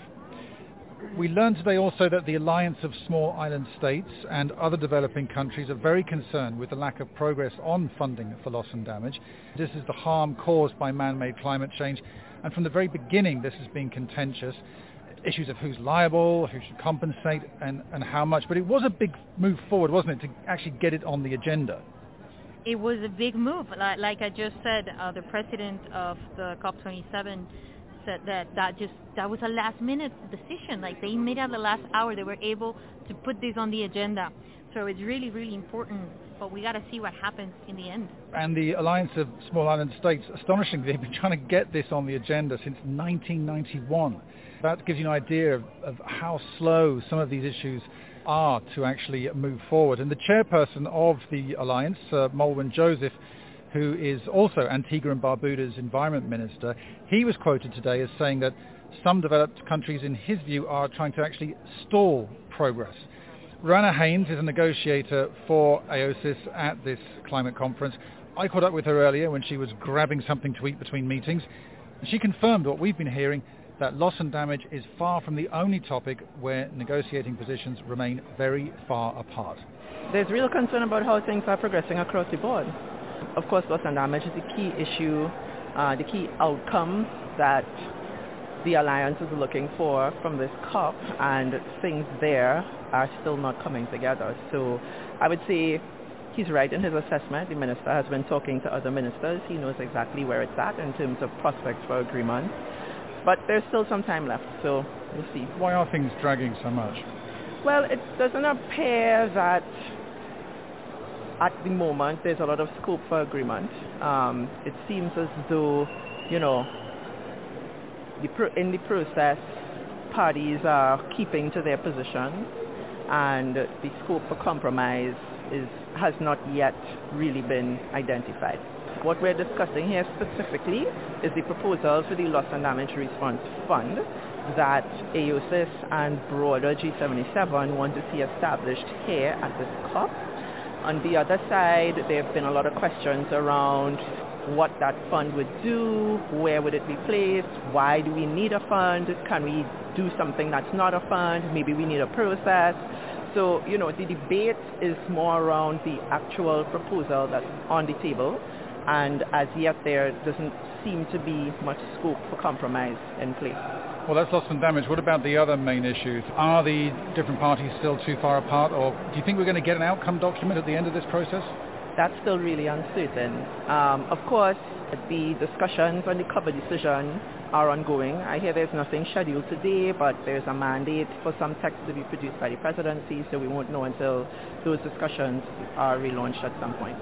We learned today also that the Alliance of Small Island States and other developing countries are very concerned with the lack of progress on funding for loss and damage. This is the harm caused by man-made climate change, and from the very beginning this has been contentious. Issues of who's liable, who should compensate, and, and how much. But it was a big move forward, wasn't it, to actually get it on the agenda? It was a big move. Like, like I just said, uh, the president of the COP twenty-seven said that that just that was a last-minute decision. Like they made it at the last hour. They were able to put this on the agenda. So it's really, really important. But we got to see what happens in the end. And the Alliance of Small Island States, astonishingly, they've been trying to get this on the agenda since nineteen ninety-one. That gives you an idea of, of how slow some of these issues are to actually move forward. And the chairperson of the alliance, uh, Molwyn Joseph, who is also Antigua and Barbuda's environment minister, he was quoted today as saying that some developed countries, in his view, are trying to actually stall progress. Rana Haynes is a negotiator for AOSIS at this climate conference. I caught up with her earlier when she was grabbing something to eat between meetings. And she confirmed what we've been hearing, that loss and damage is far from the only topic where negotiating positions remain very far apart. There's real concern about how things are progressing across the board. Of course, loss and damage is the key issue, uh, the key outcome that the alliance is looking for from this COP, and things there are still not coming together. So I would say he's right in his assessment. The minister has been talking to other ministers. He knows exactly where it's at in terms of prospects for agreement. But there's still some time left, so we'll see. Why are things dragging so much? Well, it doesn't appear that at the moment there's a lot of scope for agreement. Um, it seems as though, you know, the pro- in the process, parties are keeping to their positions, and the scope for compromise is has not yet really been identified. What we're discussing here specifically is the proposal for the Loss and Damage Response Fund that A O S I S and broader G seventy-seven want to see established here at this COP. On the other side, there have been a lot of questions around what that fund would do, where would it be placed, why do we need a fund, can we do something that's not a fund, maybe we need a process. So, you know, the debate is more around the actual proposal that's on the table, and as yet there doesn't seem to be much scope for compromise in place. Well, that's loss and damage. What about the other main issues? Are the different parties still too far apart, or do you think we're going to get an outcome document at the end of this process? That's still really uncertain. Um, of course, the discussions on the cover decision are ongoing. I hear there's nothing scheduled today, but there's a mandate for some text to be produced by the presidency, so we won't know until those discussions are relaunched at some point.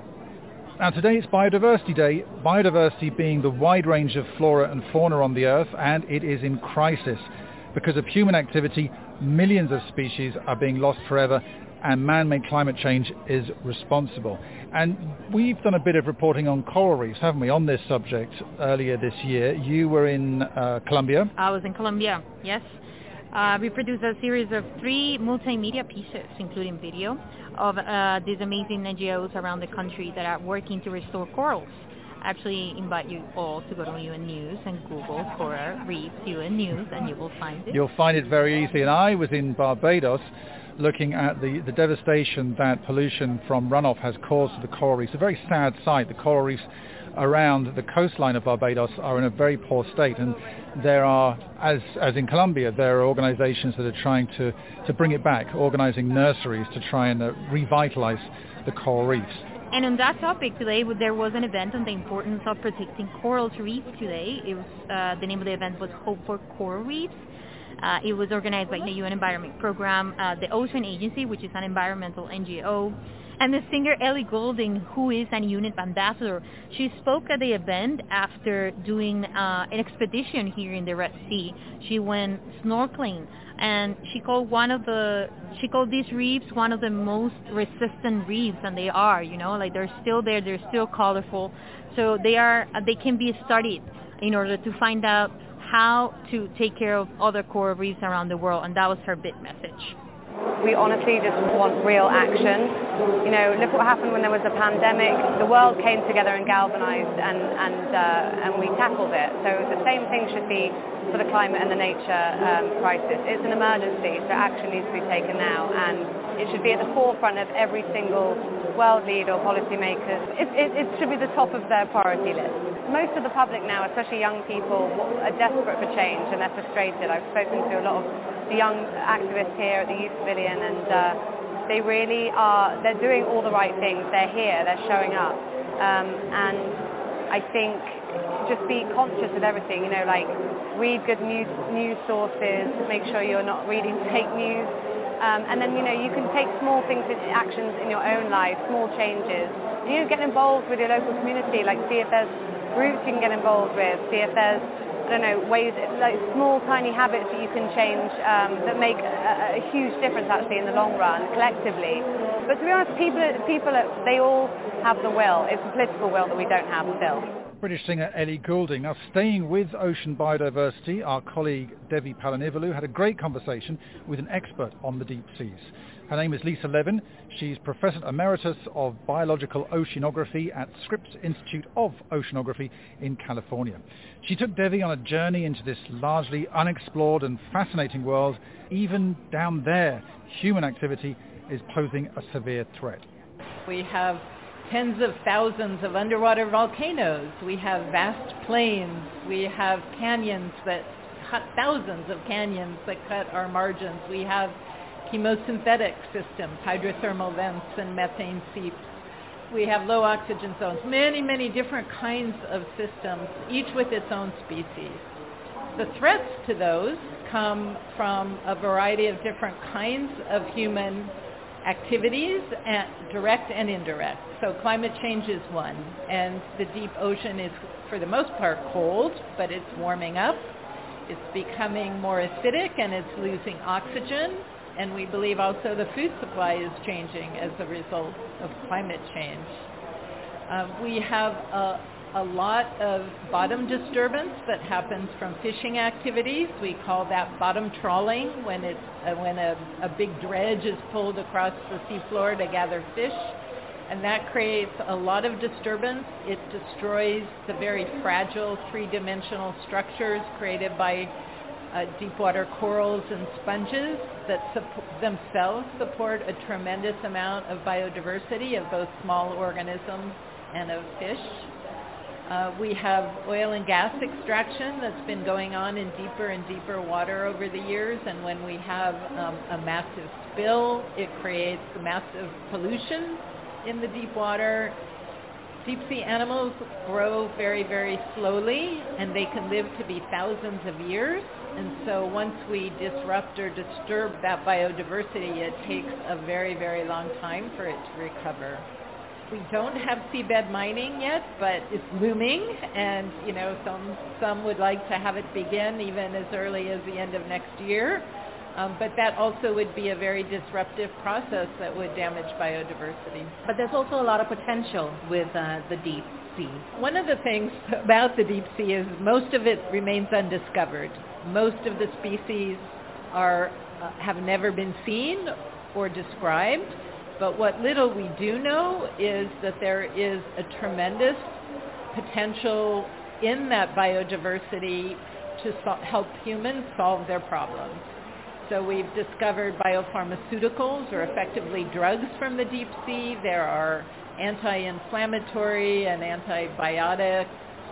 Now today it's Biodiversity Day, biodiversity being the wide range of flora and fauna on the Earth, and it is in crisis. Because of human activity, millions of species are being lost forever, and man-made climate change is responsible. And we've done a bit of reporting on coral reefs, haven't we, on this subject earlier this year. You were in uh, Colombia. I was in Colombia, yes. Uh, we produced a series of three multimedia pieces, including video, of uh, these amazing N G Os around the country that are working to restore corals. I actually invite you all to go to U N News and Google Coral Reefs U N News, and you will find it. You'll find it very easily. And I was in Barbados looking at the, the devastation that pollution from runoff has caused to the coral reefs. It's a very sad sight. The coral reefs around the coastline of Barbados are in a very poor state, and there are, as as in Colombia, there are organizations that are trying to, to bring it back, organizing nurseries to try and uh, revitalize the coral reefs. And on that topic today, there was an event on the importance of protecting coral reefs today. It was, uh, the name of the event was Hope for Coral Reefs. Uh, it was organized by the U N Environment Program, uh, the Ocean Agency, which is an environmental N G O, and the singer Ellie Goulding, who is an UNEP ambassador. She spoke at the event after doing uh, an expedition here in the Red Sea. She went snorkeling, and she called one of the she called these reefs one of the most resistant reefs, and they are, you know, like they're still there, they're still colorful, so they are they can be studied in order to find out how to take care of other coral reefs around the world, and that was her big message. We honestly just want real action. You know, look what happened when there was a pandemic. The world came together and galvanized, and and uh, and we tackled it. So the same thing should be for the climate and the nature um, crisis. It's an emergency, so action needs to be taken now, and it should be at the forefront of every single world leader or policymakers. It, it, it should be the top of their priority list. Most of the public now, especially young people, are desperate for change, and they're frustrated. I've spoken to a lot of the young activists here at the Youth Pavilion, and uh, they really are, they're doing all the right things. They're here, they're showing up. Um, and I think just be conscious of everything, you know, like read good news, news sources, make sure you're not reading fake news. Um, and then, you know, you can take small things, actions in your own life, small changes. And, you know, get involved with your local community, like see if there's groups you can get involved with, see if there's, I don't know, ways, like small tiny habits that you can change um, that make a, a huge difference actually in the long run, collectively. But to be honest, people, people, they all have the will. It's the political will that we don't have still. British singer Ellie Goulding. Now, staying with ocean biodiversity, our colleague Devi Palanivalu had a great conversation with an expert on the deep seas. Her name is Lisa Levin. She's Professor Emeritus of Biological Oceanography at Scripps Institute of Oceanography in California. She took Devi on a journey into this largely unexplored and fascinating world. Even down there, human activity is posing a severe threat. We have tens of thousands of underwater volcanoes. We have vast plains. We have canyons that cut thousands of canyons that cut our margins. We have chemosynthetic systems, hydrothermal vents and methane seeps. We have low oxygen zones, many, many different kinds of systems, each with its own species. The threats to those come from a variety of different kinds of human activities, and direct and indirect. So climate change is one, and the deep ocean is for the most part cold, but it's warming up. It's becoming more acidic and it's losing oxygen, and we believe also the food supply is changing as a result of climate change. Uh, we have a, a lot of bottom disturbance that happens from fishing activities. We call that bottom trawling, when it's uh, when a, a big dredge is pulled across the seafloor to gather fish, and that creates a lot of disturbance. It destroys the very fragile three-dimensional structures created by uh, deep-water corals and sponges that supp- themselves support a tremendous amount of biodiversity of both small organisms and of fish. Uh, we have oil and gas extraction that's been going on in deeper and deeper water over the years, and when we have um, a massive spill, it creates massive pollution in the deep water. Deep sea animals grow very, very slowly, and they can live to be thousands of years, and so once we disrupt or disturb that biodiversity, it takes a very, very long time for it to recover. We don't have seabed mining yet, but it's looming, and you know some some would like to have it begin even as early as the end of next year. Um, but that also would be a very disruptive process that would damage biodiversity. But there's also a lot of potential with uh, the deep sea. One of the things about the deep sea is most of it remains undiscovered. Most of the species are uh, have never been seen or described. But what little we do know is that there is a tremendous potential in that biodiversity to so- help humans solve their problems. So we've discovered biopharmaceuticals, or effectively drugs from the deep sea. There are anti-inflammatory and antibiotics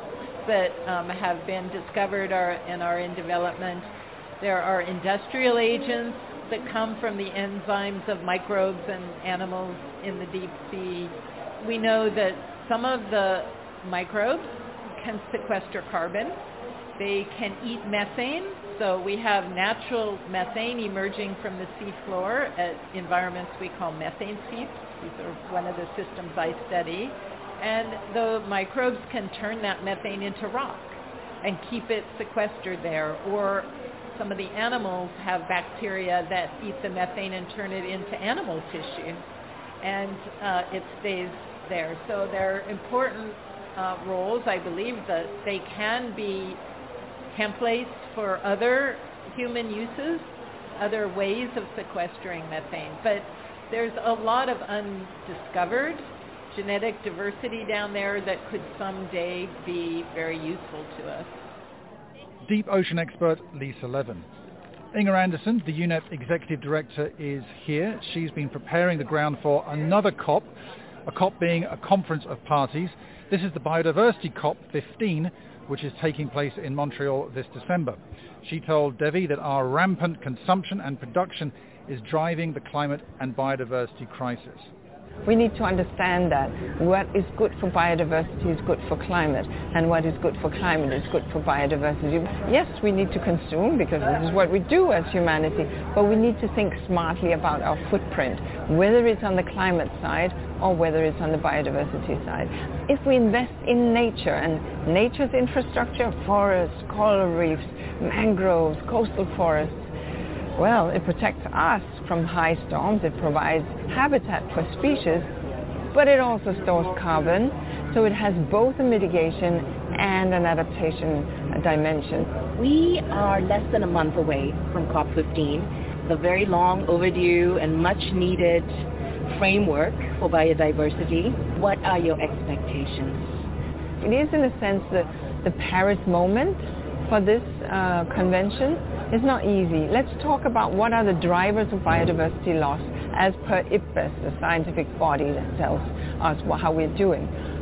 that um, have been discovered are, and are in development. There are industrial agents that come from the enzymes of microbes and animals in the deep sea. We know that some of the microbes can sequester carbon. They can eat methane. So we have natural methane emerging from the seafloor at environments we call methane seeps. These are one of the systems I study. And the microbes can turn that methane into rock and keep it sequestered there. Or some of the animals have bacteria that eat the methane and turn it into animal tissue, and uh, it stays there. So they're important uh, roles. I believe that they can be templates for other human uses, other ways of sequestering methane. But there's a lot of undiscovered genetic diversity down there that could someday be very useful to us. Deep ocean expert Lisa Levin. Inger Anderson, the U N E P Executive Director, is here. She's been preparing the ground for another COP, a COP being a conference of parties. This is the Biodiversity COP fifteen, which is taking place in Montreal this December. She told Devi that our rampant consumption and production is driving the climate and biodiversity crisis. We need to understand that what is good for biodiversity is good for climate, and what is good for climate is good for biodiversity. Yes, we need to consume because this is what we do as humanity, but we need to think smartly about our footprint, whether it's on the climate side or whether it's on the biodiversity side. If we invest in nature and nature's infrastructure, forests, coral reefs, mangroves, coastal forests, well, it protects us from high storms, it provides habitat for species, but it also stores carbon, So it has both a mitigation and an adaptation dimension. We are less than a month away from COP fifteen, the very long overdue and much needed framework for biodiversity. What are your expectations? It is in a sense the, the Paris moment for this uh, convention. It's not easy. Let's talk about what are the drivers of biodiversity loss as per I P B E S, the scientific body that tells us how we're doing.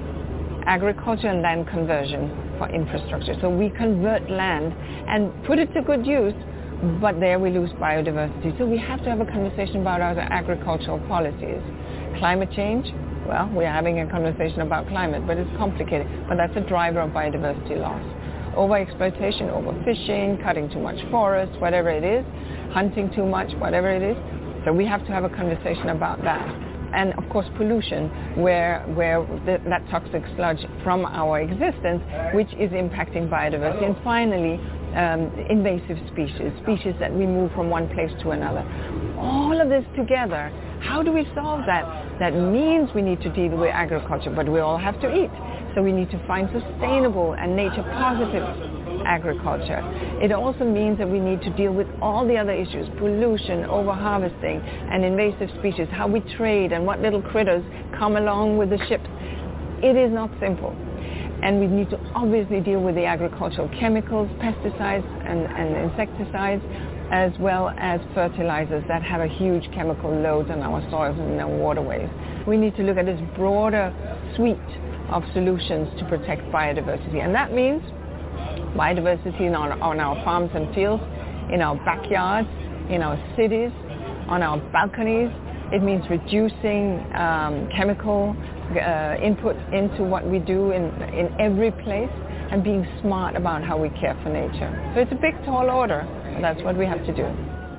Agriculture and land conversion for infrastructure. So we convert land and put it to good use, but there we lose biodiversity. So we have to have a conversation about our agricultural policies. Climate change, well, we're having a conversation about climate, but it's complicated. But that's a driver of biodiversity loss. Overexploitation, overfishing, cutting too much forest, whatever it is, hunting too much, whatever it is. So we have to have a conversation about that. And of course pollution, where, where the, that toxic sludge from our existence, which is impacting biodiversity. And finally, um, invasive species, species that we move from one place to another. All of this together, how do we solve that? That means we need to deal with agriculture, but we all have to eat. So we need to find sustainable and nature-positive agriculture. It also means that we need to deal with all the other issues, pollution, overharvesting, and invasive species, how we trade and what little critters come along with the ships. It is not simple. And we need to obviously deal with the agricultural chemicals, pesticides and, and insecticides, as well as fertilizers that have a huge chemical load on our soils and our waterways. We need to look at this broader suite of solutions to protect biodiversity. And that means biodiversity on, on our farms and fields, in our backyards, in our cities, on our balconies. It means reducing um, chemical uh, input into what we do in, in every place and being smart about how we care for nature. So it's a big, tall order, and that's what we have to do.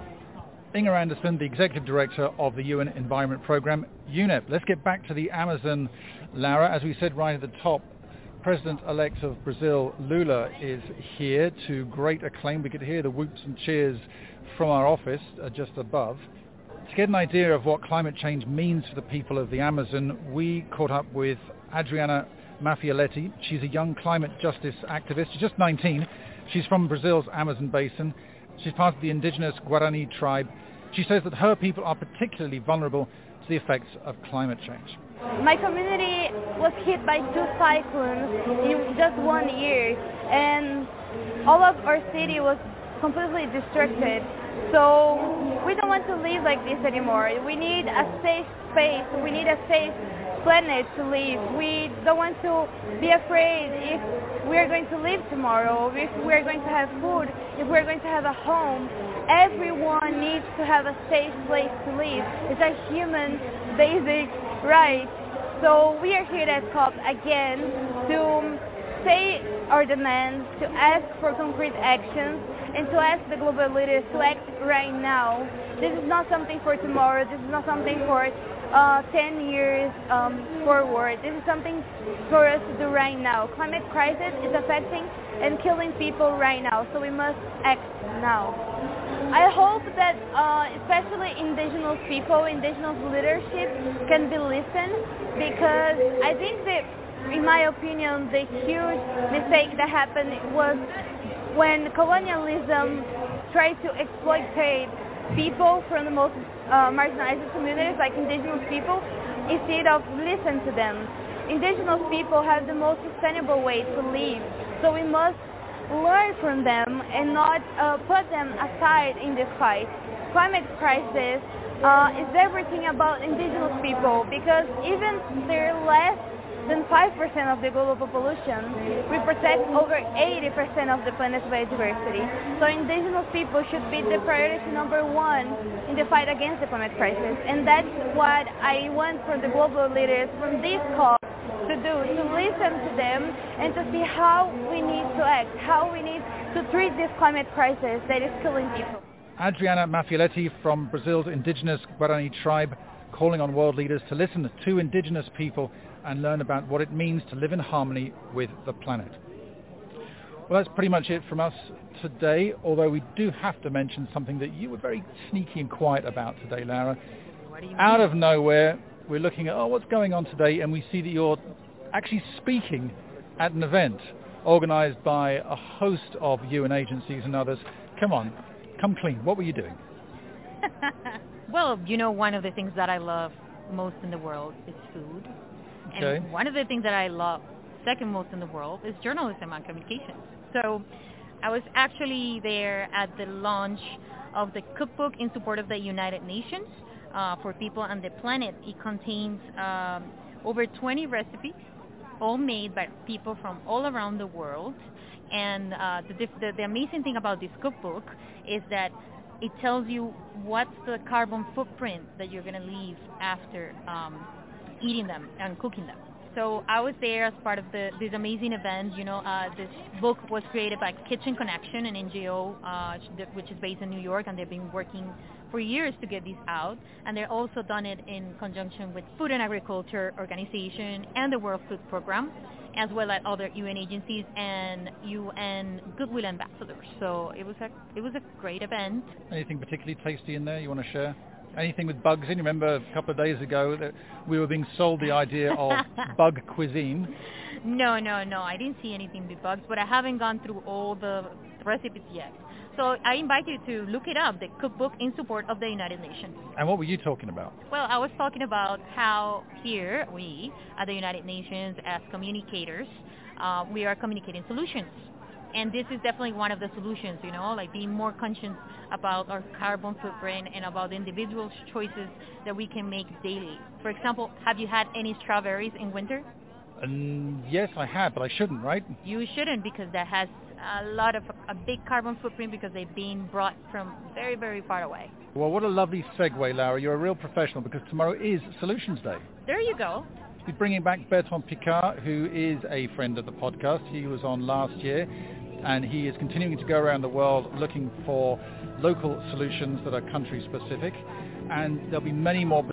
Inger Anderson, the Executive Director of the U N Environment Programme, UNEP. Let's get back to the Amazon, Lara. As we said right at the top, President-elect of Brazil, Lula, is here to great acclaim. We could hear the whoops and cheers from our office uh, just above. To get an idea of what climate change means for the people of the Amazon, we caught up with Adriana Maffialetti. She's a young climate justice activist. She's just nineteen. She's from Brazil's Amazon basin. She's part of the indigenous Guarani tribe. She says that her people are particularly vulnerable to the effects of climate change. My community was hit by two cyclones in just one year, and all of our city was completely destructed. So we don't want to live like this anymore. We need a safe space. We need a safe planet to live. We don't want to be afraid if we are going to live tomorrow, if we are going to have food, if we are going to have a home. Everyone needs to have a safe place to live. It's a human basic right. So we are here at COP again to say our demands, to ask for concrete actions, and to ask the global leaders to act right now. This is not something for tomorrow. This is not something for uh, ten years um, forward. This is something for us to do right now. Climate crisis is affecting and killing people right now, so we must act now. I hope that uh, especially indigenous people, indigenous leadership can be listened, because I think that, in my opinion, the huge mistake that happened was when colonialism tried to exploit people from the most uh, marginalized communities, like indigenous people, instead of listen to them. Indigenous people have the most sustainable way to live, so we must learn from them and not uh, put them aside in this fight. Climate crisis uh, is everything about indigenous people, because even they're less than five percent of the global population, we protect over eighty percent of the planet's biodiversity. So indigenous people should be the priority number one in the fight against the climate crisis. And that's what I want from the global leaders from this COP to do, to listen to them and to see how we need to act, how we need to treat this climate crisis that is killing people. Adriana Maffialetti from Brazil's indigenous Guarani tribe, calling on world leaders to listen to indigenous people and learn about what it means to live in harmony with the planet. Well, that's pretty much it from us today, although we do have to mention something that you were very sneaky and quiet about today, Lara. Out of nowhere, we're looking at, oh, what's going on today, and we see that you're actually speaking at an event organised by a host of U N agencies and others. Come on, come clean. What were you doing? Well, you know, one of the things that I love most in the world is food. Okay. And one of the things that I love second most in the world is journalism and communications. So I was actually there at the launch of the cookbook in support of the United Nations uh, for people on the planet. It contains um, over twenty recipes, all made by people from all around the world. And uh, the, the, the amazing thing about this cookbook is that it tells you what's the carbon footprint that you're going to leave after um, eating them and cooking them. So I was there as part of the, this amazing event. You know, uh, this book was created by Kitchen Connection, an N G O uh, which is based in New York, and they've been working for years to get this out. And they're also done it in conjunction with Food and Agriculture Organization and the World Food Program, as well as other U N agencies and U N Goodwill Ambassadors. So it was a it was a great event. Anything particularly tasty in there you want to share? Anything with bugs in? Remember a couple of days ago that we were being sold the idea of bug cuisine. No, no, no. I didn't see anything with bugs, but I haven't gone through all the recipes yet. So I invite you to look it up, the cookbook in support of the United Nations. And what were you talking about? Well, I was talking about how here, we, at the United Nations, as communicators, uh, we are communicating solutions. And this is definitely one of the solutions, you know, like being more conscious about our carbon footprint and about the individual choices that we can make daily. For example, have you had any strawberries in winter? Um, yes, I have, but I shouldn't, right? You shouldn't, because that has a lot of a big carbon footprint because they're being brought from very, very far away. Well, what a lovely segue, Laura. You're a real professional, because tomorrow is Solutions Day. There you go. We're bringing back Bertrand Piccard, who is a friend of the podcast. He was on last year, and he is continuing to go around the world looking for local solutions that are country-specific. And there'll be many more